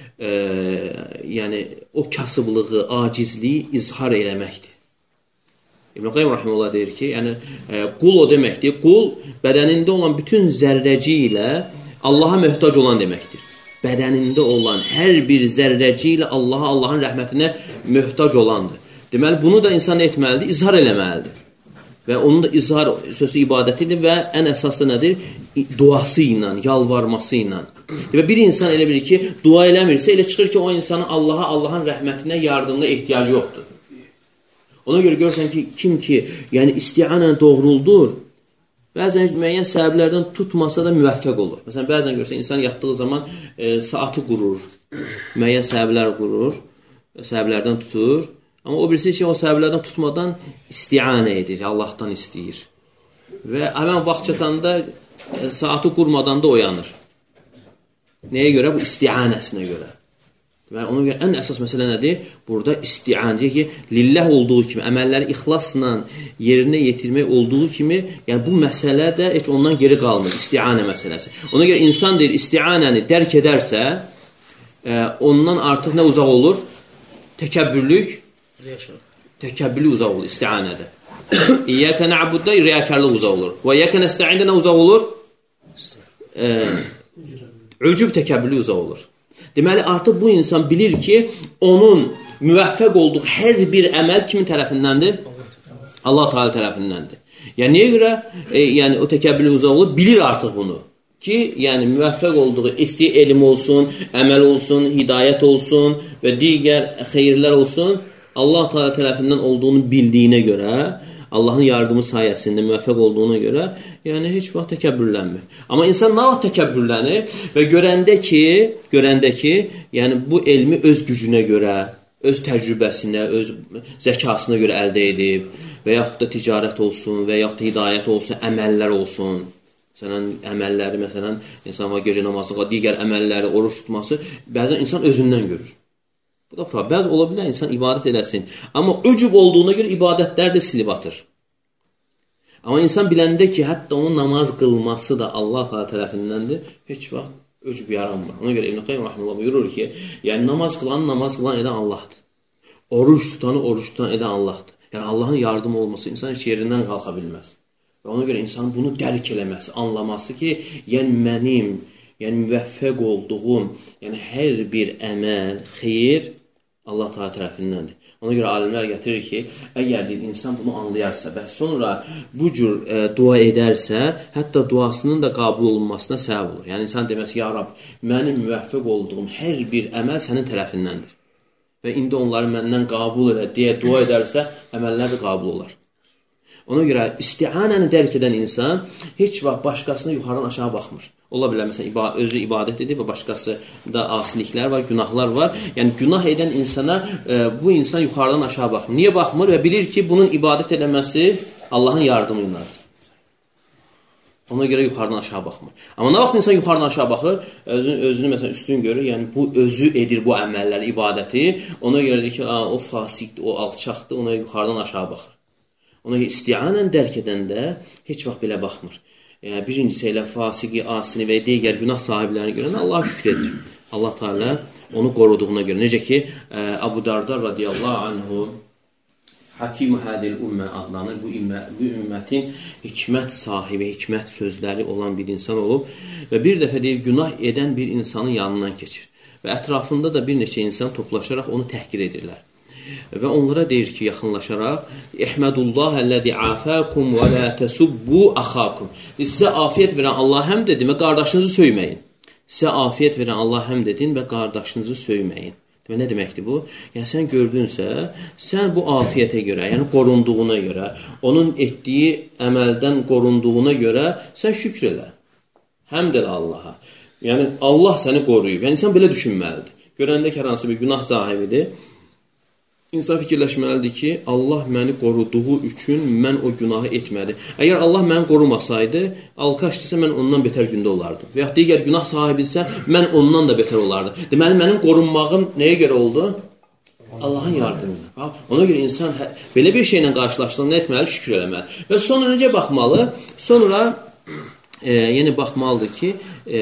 yəni o kasıblığı, acizliyi izhar eləməkdir. İbn Qayyim rahimehullah deyir ki, yəni qul o deməkdir. Qul bədənində olan bütün zərrəci ilə Allaha möhtac olan deməkdir. Bədənində olan hər bir zərrəci ilə Allaha, Allahın rəhmətinə möhtac olandır. Deməli, bunu da insan etməlidir, izhar eləməlidir. Və onun da izhar sözü ibadətidir və ən əsaslı nədir? Duası ilə, yalvarması ilə. Və bir insan elə bilir ki, dua eləmirsə, elə çıxır ki, o insanın Allaha, Allahın rəhmətinə, yardımına ehtiyacı yoxdur. Ona görə görürsən ki, kim ki, yəni isti'anə doğruldur, bəzən müəyyən səbəblərdən tutmasa da müvəffəq olur. Məsələn, bəzən görürsən, insan yatdığı zaman saatı qurur, müəyyən səbəblər qurur, səbəblərdən tutur. Amma o birisi şey o səbəblərdən tutmadan isti'anə edir, Allahdan istəyir. Və həmən vaxt çatanda saatı qurmadan da oyanır. Nəyə görə? Bu isti'anəsinə görə. Deməli, ona görə ən əsas məsələ nədir? Burada isti'anə, deyək ki, lillah olduğu kimi, əməlləri ixlasla yerinə yetirmək olduğu kimi, yəni bu məsələ də heç ondan geri qalmır, isti'anə məsələsi. Ona görə insan deyir, isti'anəni dərk edərsə, ondan artıq nə uzaq olur? Təkəbbürlük uzaq olur isti'anədə. İyyəkə na'budda riyakarlıq uzaq olur. Və iyyəkə nəstəində nə uzaq olur? Ücub təkəbbürlük uzaq olur. Deməli, artıq bu insan bilir ki, onun müvəffəq olduğu hər bir əməl kimin tərəfindəndir? Allah Teala tərəfindəndir. Yəni, niyə görə yəni, o təkəbbürlük uzaq olur? Bilir artıq bunu. Ki, yəni müvəffəq olduğu elm olsun, əməl olsun, hidayət olsun və digər xeyirlər olsun, Allah Teala tərəfindən olduğunu bildiyinə görə, Allahın yardımı sayəsində müvəffəq olduğuna görə, yəni heç vaxt təkəbbürlənmir. Amma insan nə vaxt təkəbbürlənir və görəndə ki, yəni bu elmi öz gücünə görə, öz təcrübəsinə, öz zəkasına görə əldə edib və yaxud da ticarət olsun və yaxud da hidayət olsun, əməllər olsun. Məsələn, əməlləri, məsələn, insan var gecə namazı, digər əməlləri, oruç tutması, bəzən insan özündən görür. Bu da problem. Bəzi ola bilər, insan ibadət eləsin. Amma öcüb olduğuna görə ibadətlər də silib atır. Amma insan biləndə ki, hətta onun namaz qılması da Allah tərəfindəndir, heç vaxt öcüb yaranmır. Ona görə İbn Qayyim rahimehullah buyurur ki, yəni namaz qılan edən Allahdır. Oruç tutanı oruç tutan edən Allahdır. Yəni Allahın yardımı olması insan heç yerindən qalxa bilməz. Və ona görə insanın bunu dərk eləməsi, anlaması ki, yəni mənim, yəni müvəffəq olduğum, yəni hər bir əməl, xeyir Allah Teala tərəfindəndir. Ona görə alimlər gətirir ki, əgər insan bunu anlayarsa və sonra bu cür dua edərsə, hətta duasının da qəbul olunmasına səbəb olur. Yəni insan deməsi, ya Rab, mənim müvəffəq olduğum hər bir əməl sənin tərəfindəndir. Və indi onları məndən qəbul elə deyə dua edərsə, əməllər də qəbul olar. Ona görə isti'anəni dərk edən insan heç vaxt başqasına yuxarıdan aşağı baxmır. Ola bilər, məsələn, özü ibadət edir və başqası da asiliklər var, günahlar var. Yəni, günah edən insana bu insan yuxarıdan aşağı baxmır. Niyə baxmır? Və bilir ki, bunun ibadət eləməsi Allahın yardımı ilədir. Ona görə yuxarıdan aşağı baxmır. Amma nə vaxt insan yuxarıdan aşağı baxır, özünü məsələn üstün görür, yəni bu özü edir bu əməlləri, ibadəti. Ona görə ki, o fasiqdir, o alçaqdır, ona yuxarıdan aşağı baxır. Ona isti'anən dərk edəndə heç vaxt belə baxmır. Yəni, birincisi elə fasiqi, asini və digər günah sahiblərini görən Allah şükür edir. Allah Teala onu qoruduğuna görə. Necə ki, Abu Darda radiyallahu anhu Hakim Hədil Ümmə adlanır. Bu ümmətin hikmət sahibi, hikmət sözləri olan bir insan olub və bir dəfə deyib, günah edən bir insanın yanından keçir. Və ətrafında da bir neçə insan toplaşaraq onu təhqir edirlər. Və onlara deyir ki, yaxınlaşaraq, "İhmədullah əlləzi afəkum və la tasubbu axakum." Sizə afiyyət verən Allah həmd edin və qardaşınızı söyməyin. Sizə afiyyət verən Allah həmd edin və qardaşınızı söyməyin. Nə deməkdir bu? Yəni, sən gördünsə, sən bu afiyyətə görə, yəni qorunduğuna görə, onun etdiyi əməldən qorunduğuna görə sən şükr elə. Həmd elə Allaha. Yəni, Allah səni qoruyub. Yəni, insan belə düşünməlidir. Görəndə ki, hər hansı bir günah sahibidir, İnsan fikirləşməlidir ki, Allah məni qoruduğu üçün mən o günahı etmədim. Əgər Allah məni qorumasaydı, alqaşdırsa mən ondan betər gündə olardım. Və ya digər günah sahibidirsə, mən ondan da betər olardım. Deməli, mənim qorunmağım nəyə görə oldu? Allahın yardımıyla. Ona görə insan belə bir şeylə qarşılaşdığında nə etməli? Şükür eləməli. Və sonra necə baxmalı? Sonra yəni baxmalıdır ki,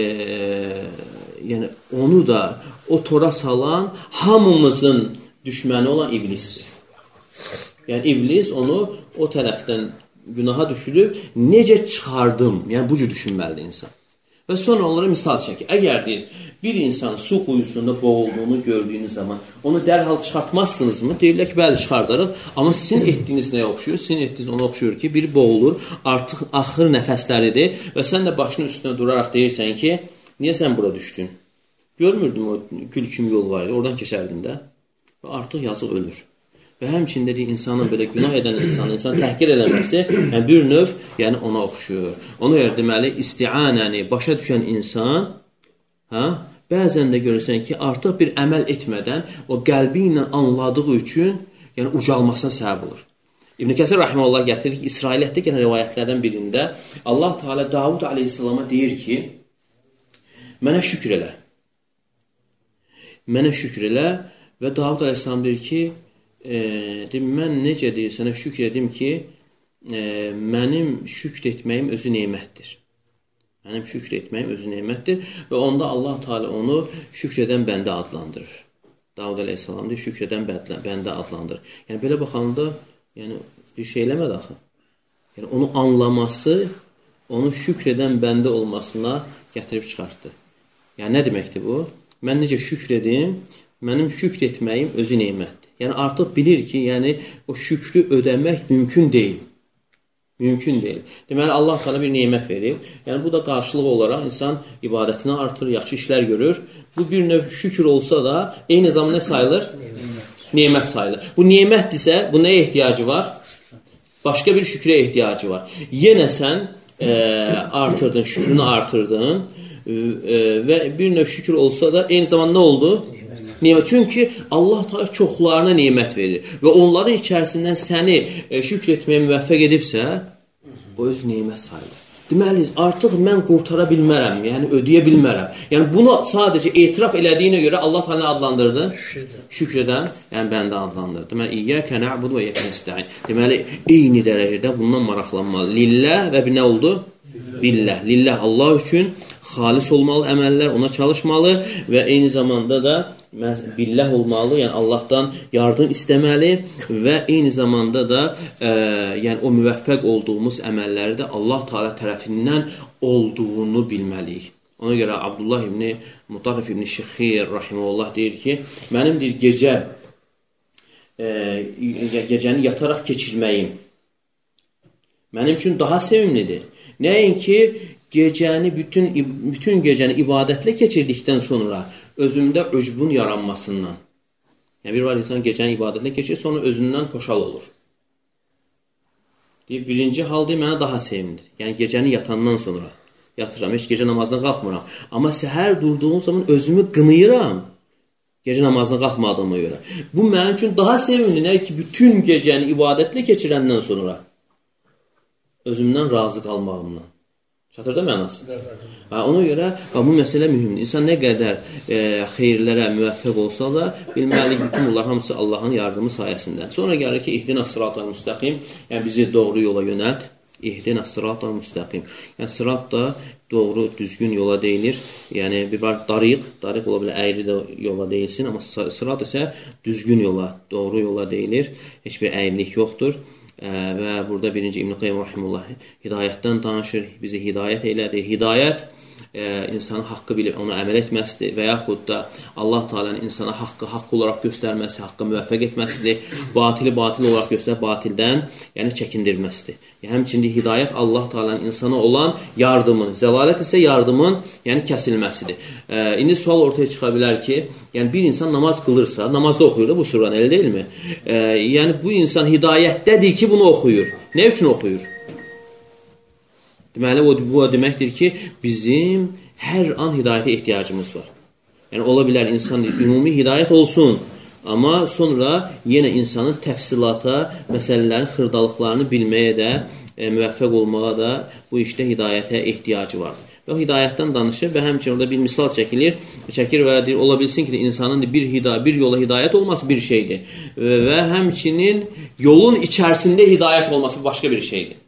yəni onu da o tora salan hamımızın düşməni olan iblisdir. Yəni, iblis onu o tərəfdən günaha düşürüb, necə çıxardım? Yəni, bu cür düşünməlidir insan. Və sonra onlara misal çəkir. Əgər deyir, bir insan su quyusunda boğulduğunu gördüyünüz zaman onu dərhal çıxartmazsınızmı? Deyirlər ki, bəli, çıxardarıq. Amma sizin etdiyiniz nəyə oxşuyur? Sizin etdiyiniz ona oxşuyur ki, biri boğulur, artıq axır nəfəsləridir və sən də başının üstünə duraraq deyirsən ki, niyə sən bura düşdün? Görmürdüm o gül kimi yol var idi, oradan keçərdin də. Və artıq yazıq ölür. Və həmçində deyir, insanın belə günah edən insan təhqir eləməsi, yəni bir növ, yəni ona oxşuyur. Ona görə deməli, isti'anəni başa düşən insan, bəzən də görürsən ki, artıq bir əməl etmədən o qəlbi ilə anladığı üçün, yəni ucalmasına səbəb olur. İbn Kəsir rahimehullah gətirir ki, İsrailiyyətdə gələn rivayətlərdən birində Allah Teala Davud aleyhissalama deyir ki, mənə şükür elə. Mənə şükür elə. Və Davud Aleyhisselam deyir ki, mən necə deyir, sənə şükür edim ki, mənim şükür etməyim özü neymətdir. Mənim şükür etməyim özü neymətdir və onda Allah Teala onu şükür edən bəndə adlandırır. Davud Aleyhisselam deyir, şükür edən bəndə adlandırır. Yəni, belə baxanda yəni, bir şey eləmədi axı. Yəni, onu anlaması, onu şükür edən bəndə olmasına gətirib çıxartdı. Yəni, nə deməkdir bu? Mən necə şükür edim? Mənim şükr etməyim özü neymətdir. Yəni, artıq bilir ki, yəni, o şükrü ödəmək mümkün deyil. Mümkün deyil. Deməli, Allah Teala bir neymət verir. Yəni, bu da qarşılıq olaraq insan ibadətini artırır, yaxşı işlər görür. Bu bir növ şükür olsa da, eyni zamanda nə sayılır? Neymət sayılır. Bu neymətdirsə, bu nəyə ehtiyacı var? Başqa bir şükrə ehtiyacı var. Yenə sən artırdın, şükrünü artırdın və bir növ şükür olsa da, eyni zamanda nə oldu? Nimət. Çünki Allah Teala çoxlarına nimət verir və onların içərisindən səni şükr etməyə müvəffəq edibsə, o öz nimət sayılır. Deməli, artıq mən qurtara bilmərəm, yəni ödəyə bilmərəm. Yəni bunu sadəcə etiraf elədiyinə görə Allah Teala adlandırdı? Şükr edən, yəni bəndə adlandırdı. Deməli, İyyəkə nə'budu və iyyəkə nəstə'in. Deməli, eyni dərəcədə bundan maraqlanmalı. Lillah və bir nə oldu? Billah. Lillah Allah üçün xalis olmalı əməllər, ona çalışmalı və eyni zamanda da billah olmalı, yəni Allahdan yardım istəməli və eyni zamanda da yəni o müvəffəq olduğumuz əməlləri də Allah Teala tərəfindən olduğunu bilməliyik. Ona görə Abdullah ibn Mutarrif ibn Şixir rahimehullah deyir ki, mənim deyir gecəni yataraq keçirməyim mənim üçün daha sevimlidir. Nəinki gecəni bütün gecəni ibadətlə keçirdikdən sonra özümdə ucbun yaranmasından. Yəni, bir var insan gecəni ibadətlə keçirir, sonra özündən xoşal olur. Deyir, birinci hal deyir, mənə daha sevimlidir. Yəni, gecəni yatandan sonra yatıram, heç gecə namazdan qalxmıram. Amma səhər durduğum zaman özümü qınayıram, gecə namazdan qalxmadığıma görə. Bu, mənim üçün daha sevimlidir ki, bütün gecəni ibadətlə keçirəndən sonra özümdən razı qalmağımdan. Çatır da mənası. Ona görə bu məsələ mühümdür. İnsan nə qədər xeyirlərə müvəffəq olsa da, bilməli bütün bunlar hamısı Allahın yardımı sayəsində. Sonra gəlir ki, ihdina sıratal müstəqim, yəni bizi doğru yola yönəlt. İhdina sıratal müstəqim. Yəni sırat da doğru, düzgün yola deyilir. Yəni bir var dariq ola bilər, əyri də yola deyilsin, amma sırat isə düzgün yola, doğru yola deyilir. Heç bir əyrilik yoxdur. Və burada birinci İbn Qayyim rahimehullah hidayətdən danışır, bizi hidayət elədi. Hidayət insanın haqqı bilib ona əməl etməsidir və yaxud da Allah Taala'nın insana haqqı haqq olaraq göstərməsi, haqqa müvəffəq etməsidir. Batili batil olaraq göstərib batildən, yəni çəkindirməsidir. Həmçinin hidayət Allah Taala'nın insana olan yardımı, zəlalət isə yardımın, yəni kəsilməsidir. İndi sual ortaya çıxa bilər ki, yəni bir insan namaz qılırsa, namazda oxuyur da bu surəni, elə deyilmi? Yəni bu insan hidayətdədir ki, bunu oxuyur. Nə üçün oxuyur? Deməli, bu deməkdir ki, bizim hər an hidayətə ehtiyacımız var. Yəni, ola bilər insan ümumi hidayət olsun, amma sonra yenə insanın təfsilata, məsələlərin xırdalıqlarını bilməyə də, müvəffəq olmağa da bu işdə hidayətə ehtiyacı vardır. Və o hidayətdən danışır və həmçinin orada bir misal çəkir və deyir, ola bilsin ki, insanın bir yola hidayət olması bir şeydir və həmçinin yolun içərisində hidayət olması başqa bir şeydir.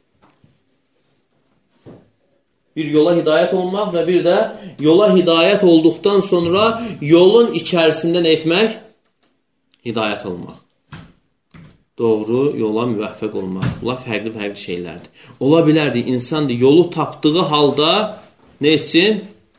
Bir yola hidayət olmaq və bir də yola hidayət olduqdan sonra yolun içərisində nə etmək? Hidayət olmaq. Doğru yola müvəffəq olmaq. Bunlar fərqli şeylərdir. Ola bilərdi, insan yolu tapdığı halda nə etsin?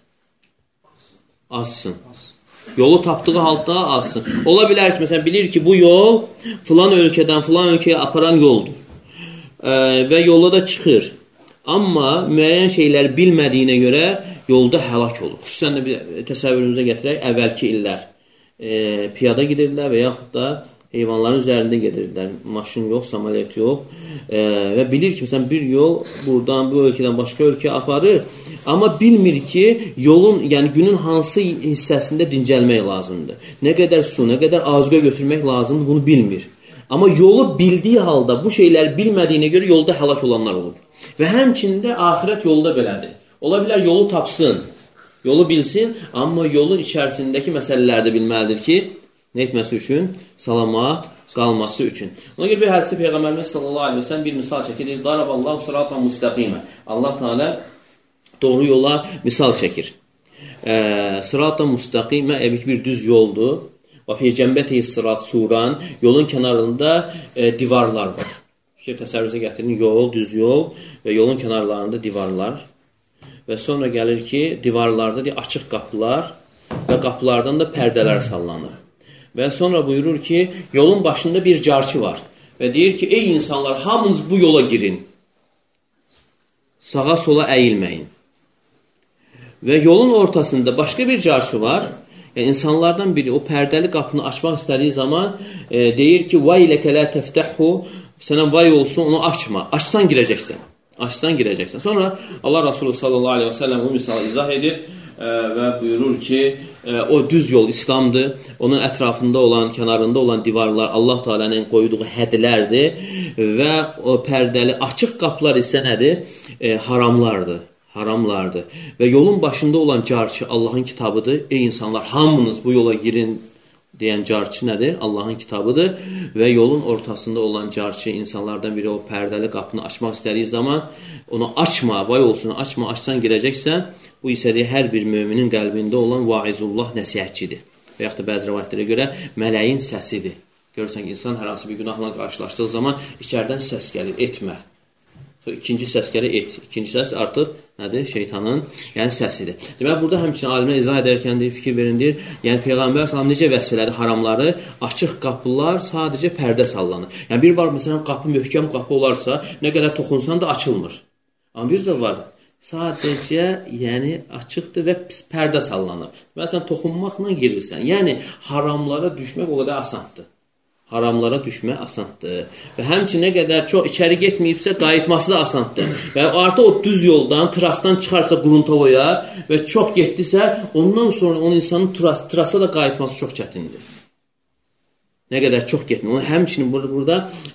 Azsın. Yolu tapdığı halda azsın. Ola bilər ki, məsələn, bilir ki, bu yol filan ölkədən filan ölkəyə aparan yoldur. Və yola da çıxır. Amma müəyyən şeyləri bilmədiyinə görə yolda həlak olur. Xüsusən də təsəvvürümüzə gətirək, əvvəlki illər piyada gedirlər və yaxud da heyvanların üzərində gedirlər. Maşın yox, samolyot yox. Və bilir ki, məsələn, bir yol buradan, bu ölkədən başqa ölkəyə aparır. Amma bilmir ki, yolun, yəni günün hansı hissəsində dincəlmək lazımdır. Nə qədər su, nə qədər azqə götürmək lazımdır, bunu bilmir. Amma yolu bildiyi halda, bu şeyləri bilmədiyinə görə yolda həlak olanlar olur. Və həmçində axirət yolda belədir. Ola bilər yolu tapsın, yolu bilsin, amma yolun içərisindəki məsələləri də bilməlidir ki, nə etməsi üçün? Salamat qalması üçün. Ona görə bir hədisi Peyğəmbərimiz sallallahu aleyhi və səlləm bir misal çəkir. Daraballahu sıratan müstəqimə. Allah Teala doğru yola misal çəkir. Sıratan müstəqimə bir düz yoldur. Və fi cəmbəti sırat suran, yolun kənarında divarlar var. Fikir təsəvvürünüzə gətirin, yol, düz yol və yolun kənarlarında divarlar. Və sonra gəlir ki, divarlarda açıq qapılar və qapılardan da pərdələr sallanır. Və sonra buyurur ki, yolun başında bir carçı var. Və deyir ki, ey insanlar, hamınız bu yola girin. Sağa sola əyilməyin. Və yolun ortasında başqa bir carçı var. Yəni, insanlardan biri o pərdəli qapını açmaq istədiyi zaman deyir ki, vay ləkə lə təftəhu, sənə vay olsun, onu açma. Açsan girəcəksən. Açsan girəcəksən. Sonra Allah Resulü sallallahu aleyhi və səlləm bu misalı izah edir və buyurur ki, o düz yol İslamdır. Onun ətrafında olan, kənarında olan divarlar Allah Teala'nın qoyduğu hədlərdir və o pərdəli açıq qapılar isə nədir? Haramlardır. Haramlardır. Və yolun başında olan carçı Allahın kitabıdır. Ey insanlar, hamınız bu yola girin deyən carçı nədir? Allahın kitabıdır. Və yolun ortasında olan carçı insanlardan biri o pərdəli qapını açmaq istədiyi zaman onu açma, vay olsun, açma, açsan girəcəksən. Bu isə hər bir müminin qəlbində olan vaizullah nəsihətçidir. Və yaxud da bəzi rivayətlərə görə mələyin səsidir. Görürsən ki, insan hər hansı bir günahla qarşılaşdığı zaman içərdən səs gəlir, etmə. İkinci səs gəlir, et. İkinci səs artıq nədir? Şeytanın, yəni səsidir. Demək, burada həmçinin alimlər izah edərkən fikir verindir. Yəni, Peyğəmbər s.ə.v necə vəsf elədi haramları? Açıq qapılar sadəcə pərdə sallanır. Yəni, bir var, məsələn, qapı, möhkəm qapı olarsa, nə qədər toxunsan da açılmır. Amma bir də var, sadəcə, yəni, açıqdır və pərdə sallanır. Məsələn, toxunmaqla girirsən. Yəni, haramlara düşmək o qədər asandır. Haramlara düşmək asandır. Və həmçinin nə qədər çox içəri getməyibsə, qayıtması da asandır. Və artıq o düz yoldan, trasdan çıxarsa Quruntovaya və çox getdisə, ondan sonra onun insanın trasa da qayıtması çox çətindir. Nə qədər çox getmir. Həmçinin burada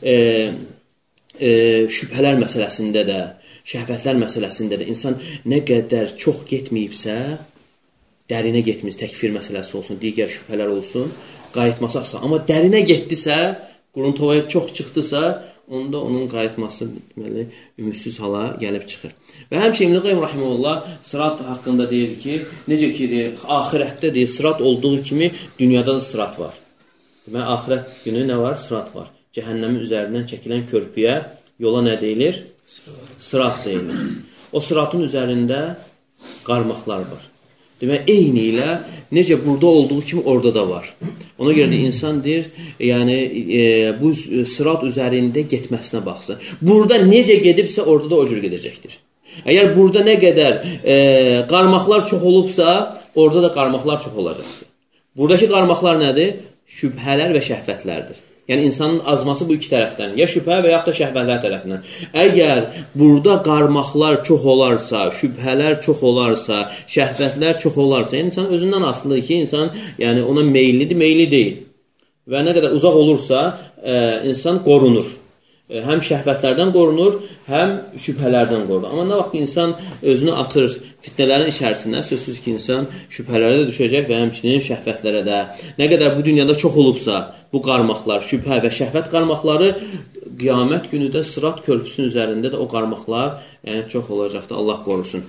şübhələr məsələsində də, şəhvətlər məsələsində də insan nə qədər çox getməyibsə, dərinə getmir, təkfir məsələsi olsun, digər şübhələr olsun, qayıtması asan. Amma dərinə getdisə, Quruntovaya çox çıxdısa, onda onun qayıtması deməli, ümidsiz hala gəlib çıxır. Və həmçinin İbn Qayyim rahimehullah sırat haqqında deyir ki, necə ki, axirətdə deyir, sırat olduğu kimi dünyada da sırat var. Deməli, axirət günü nə var? Sırat var. Cəhənnəmin üzərindən çəkilən körpüyə, yola nə deyilir? Sırat deyilir. O sıratın üzərində qarmaqlar var. Demək, eyni ilə necə burada olduğu kimi orada da var. Ona görə də insan deyir, yəni bu sırat üzərində getməsinə baxsın. Burada necə gedibsə, orada da o cür gedəcəkdir. Əgər burada nə qədər qarmaqlar çox olubsa, orada da qarmaqlar çox olacaqdır. Buradakı qarmaqlar nədir? Şübhələr və şəhvətlərdir. Yəni, insanın azması bu iki tərəfdən. Ya şübhə və yaxud da şəhvətlər tərəfindən. Əgər burada qarmaqlar çox olarsa, şübhələr çox olarsa, şəhvətlər çox olarsa, yəni insan özündən asılıdır ki, insan yəni, ona meyillidir, meyilli deyil. Və nə qədər uzaq olursa, insan qorunur. Həm şəhvətlərdən qorunur, həm şübhələrdən qorunur. Amma nə vaxt ki, insan özünü atır fitnələrin içərisinə, sözsüz ki, insan şübhələrə də düşəcək və həmçinin şəhvətlərə də. Nə qədər bu dünyada çox olubsa, bu qarmaqlar, şübhə və şəhvət qarmaqları qiyamət günü də sırat körpüsünün üzərində də o qarmaqlar yəni, çox olacaqdır. Allah qorusun.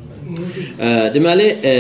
Deməli,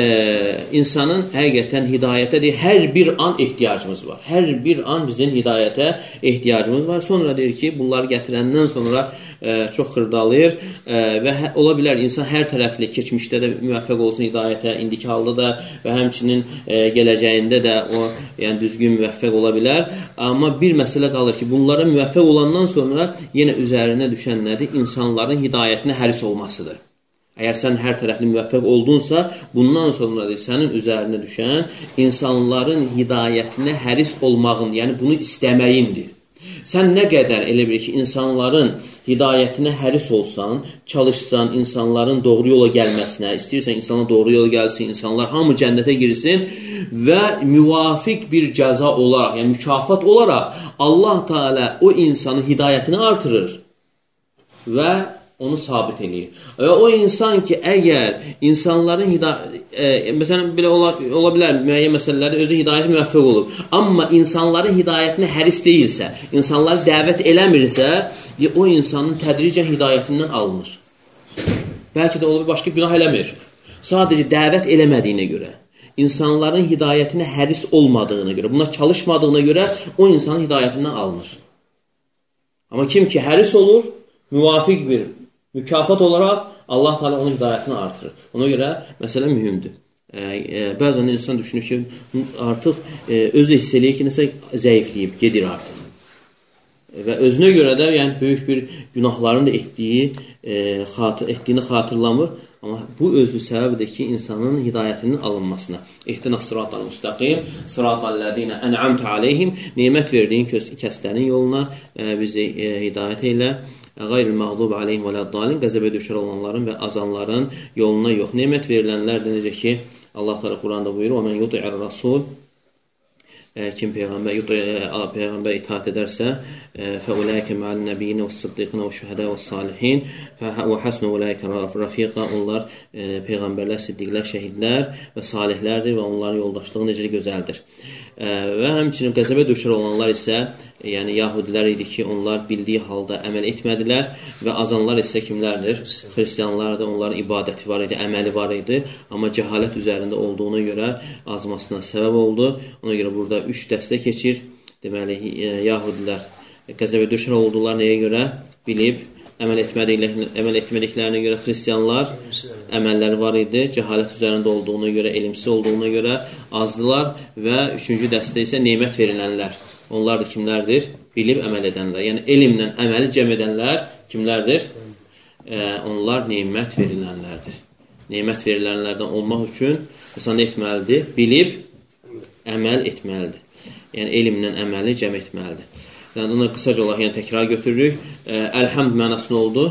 insanın həqiqətən hidayətə deyir, hər bir an ehtiyacımız var. Hər bir an bizim hidayətə ehtiyacımız var. Sonra deyir ki, bunları gətirəndən sonra çox xırdalayır və ola bilər insan hər tərəfli keçmişdə də müvəffəq olsun hidayətə, indiki halda da və həmçinin gələcəyində də o yəni düzgün müvəffəq ola bilər. Amma bir məsələ qalır ki, bunlara müvəffəq olandan sonra yenə üzərinə düşən nədir? İnsanların hidayətinə həris olmasıdır. Əgər sən hər tərəfli müvəffəq oldunsa, bundan sonra da sənin üzərinə düşən insanların hidayətinə həris olmağın, yəni bunu istəməyindir. Sən nə qədər elə bir ki, insanların hidayətinə həris olsan, çalışsan, insanların doğru yola gəlməsinə, istəyirsən insanlar doğru yola gəlsin, insanlar hamı cənnətə girsin və müvafiq bir cəza olaraq, yəni mükafat olaraq Allah Teala o insanın hidayətini artırır və onu sabit eləyir. Və o insan ki, əgər insanların məsələn, belə ola bilər, müəyyən məsələlərdə özü hidayəti müvəffəq olur. Amma insanların hidayətinə həris deyilsə, insanları dəvət eləmirsə, o insanın tədricən hidayətindən alınır. Bəlkə də olur, başqa günah eləmir. Sadəcə dəvət eləmədiyinə görə, insanların hidayətinə həris olmadığına görə, buna çalışmadığına görə o insanın hidayətindən alınır. Amma kim ki, həris olur, müvafiq bir mükafat olaraq Allah Teala onun hidayətini artırır. Ona görə məsələ mühümdür. Bəzən insan düşünür ki, artıq özü hiss eləyir ki, nəsə zəifləyib, gedir artıq. Və özünə görə də yəni, böyük bir günahların da etdiyini xatırlamır. Amma bu özü səbəbdir ki, insanın hidayətinin alınmasına. İhdinəs sıratal müstəqim, sıratallədinə ən'amtə aleyhim, nemət verdiyin kəslərin yoluna bizi hidayət elə. Qayril məğdub aleyhim və ləddalin, qəzəbə düşər olanların və azanların yoluna yox. Nemət verilənlər də necə ki, Allah Teala Quranda buyurur, وَمَنْ يُطِعِ الرَّسُولِ Kim Peyğəmbər itaat edərsə, فَاُولَٰيكَ مَعَ النَّبِيِّنَ وَالصِّدِّقِينَ وَالشُّهَدَاءِ وَالصَّالِحِينَ وَحَسْنُ اُولَٰيكَ رَفِيقًا Onlar Peyğəmbərlər, siddiqlər, şəhidlər və salihlərdir və onların yoldaşlığı necə gözəldir. Və həmçinin qəzəbə düşər olanlar isə, yəni yahudilər idi ki, onlar bildiyi halda əməl etmədilər və azanlar isə kimlərdir? Xristianlardır, onların ibadəti var idi, əməli var idi, amma cəhalət üzərində olduğuna görə azmasına səbəb oldu. Ona görə burada 3 dəstə keçir. Deməli, yahudilər qəzəbə düşər oldular nəyə görə? Bilib, əməl etmədiklərinə görə xristianlar əməlləri var idi, cəhalət üzərində olduğuna görə, elmsiz olduğuna görə azdılar və 3-cü dəstə isə nemət verilənlər. Onlar da kimlərdir? Bilib əməl edənlər. Yəni, elmlə əməli cəm edənlər kimlərdir? Onlar nemət verilənlərdir. Nemət verilənlərdən olmaq üçün insan etməlidir? Bilib əməl etməlidir. Yəni, elmlə əməli cəm etməlidir. Yəni, ona qısaca olaraq yəni, təkrar götürürük. Əlhəmd mənası nə oldu?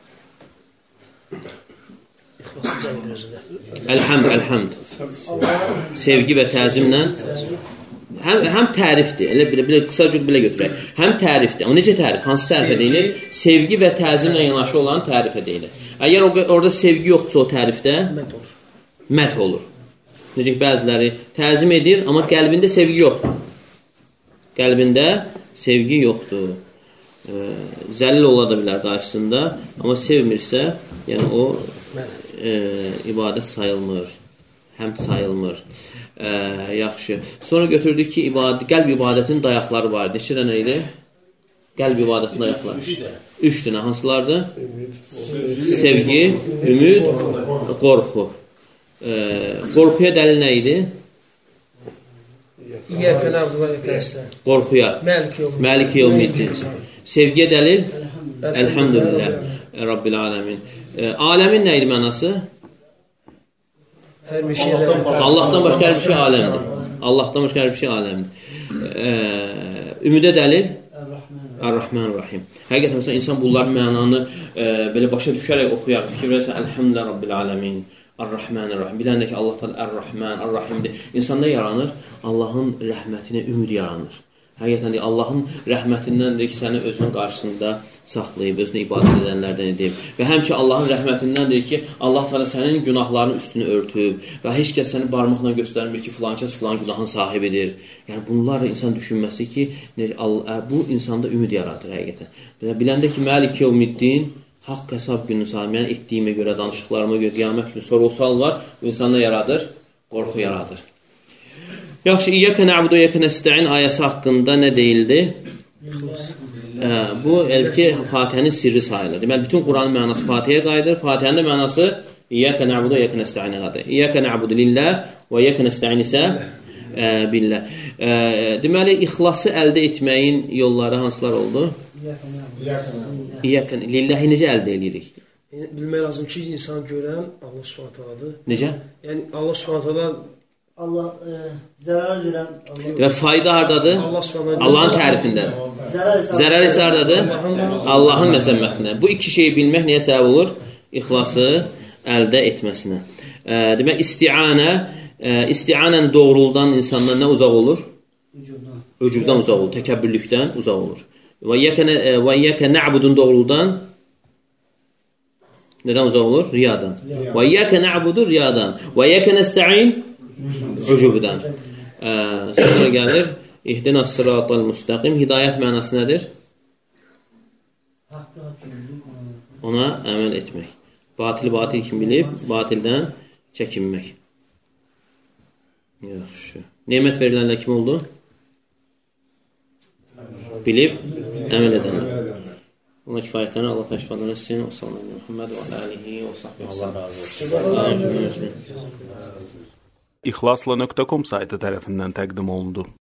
Əlhəmd. Sevgi və təzimlə həm tərifdir. Elə qısaca belə götürək. Həm tərifdir. Amma necə tərif? Hansı tərifə deyilir? Sevgi və təzimlə yanaşı olan tərifə deyilir. Əgər orada sevgi yoxdursa o tərifdə məth olur. Necə ki, bəziləri təzim edir, amma qəlbində sevgi yoxdur. Qəlbində sevgi yoxdur. Zəlil ola da bilər qarşısında, amma sevmirsə, yəni o ibadət sayılmır, həmd sayılmır. Yaxşı. Sonra götürdük ki, qəlb ibadətinin dayaqları var. Neçə dənə idi? Qəlb ibadətinin dayaqları. 3 dənə. Hansılardır? Sevgi, ümid, qorxu. Qorxuya dəlil nə idi? İyyəkə na'budu və iyyəkə nəstə'in. Qorxuya. Maliki yevmiddin. Sevgiyə dəlil? Elhamdülillah Rabbil alemin. Aləmin nə idi mənası? Hər bir şey Allahdan başqa hər bir şey aləmdir. Allahdan başqa hər bir şey aləmdir. Ümidə dəlil? Ar-Rahman-Rahim. Həqiqətən məsələn insan bunların mənanı belə başa düşərək oxuyar. Fikir versən Elhamdülillah Rabbil alemin. Ar-Rahman-Rahim. Biləndə ki, Allah Teala Ar-Rahman, Ar-Rahimdir. İnsanda yaranır? Allahın rəhmətinə ümid yaranır. Həqiqətən deyir, Allahın rəhmətindəndir ki, səni özünün qarşısında saxlayıb, özünə ibadət edənlərdən edib. Və həmçə Allahın rəhmətindəndir ki, Allah Teala sənin günahlarının üstünü örtüb və heç kəs səni barmaqla göstərmir ki, filan kəs filan günahın sahibidir. Yəni, bunlar insan düşünməsi ki, bu insanda ümid yaradır həqiqətən. Biləndə ki, Maliki yevmiddin, haqq hesab günü sahibi, yəni etdiyimə görə, danışıqlarıma görə, qiyamət günü sorğu-sual var, bu insanda yaradır, qorxu yaradır. Yaxşı, İyyəkə na'budu və iyyəkə nəstə'in ayəsi haqqında nə deyildi? Bu, ki, Fatihənin sirri sayılır. Deməli, bütün Quranın mənası Fatihəyə qayıdır. Fatihənin də mənası İyyəkə na'budu və iyyəkə nəstə'inə qayıdır. İyyəkə na'budu lillah və iyyəkə nəstə'in isə billah. Deməli, ixlası əldə etməyin yolları hansılar oldu? İyyəkə lillahi necə əldə edirik? Bilmək lazım ki, insan görən Allah Subhanahu taala'dır. Necə? Yəni Allah Subhanahu taala Allah zərər verən və fayda hardadır? Allahın tərifindədir. Zərər isə hardadır? Allahın məzəmmətində. Bu iki şeyi bilmək nəyə səbəb olur? İxlası əldə etməsinə. Demək, isti'anən doğruldan insandan nə uzaq olur? Öcübdən uzaq olur, təkəbbürlükdən uzaq olur. Və iyyəkə na'budun doğruldan nədən uzaq olur? Riyadan. Və iyyəkə na'budu riyadan. Və iyyəkə nəstə'in ucubdan. Sonra gəlir İhdinəs sıratal müstəqim. Hidayət mənası nədir? Ona əməl etmək. Batil kimi bilib, batildən çəkinmək. Yaxşı. Nemət verilənlər kim oldu? Bilib, əməl edənlər. Ona kifayətlənir. Allah təşviqdən etsin. O sallallahu aleyhi və Muhammed və alihi və sahbihi. Allah razı olsun. İxlasla.com saytı tərəfindən təqdim olundu.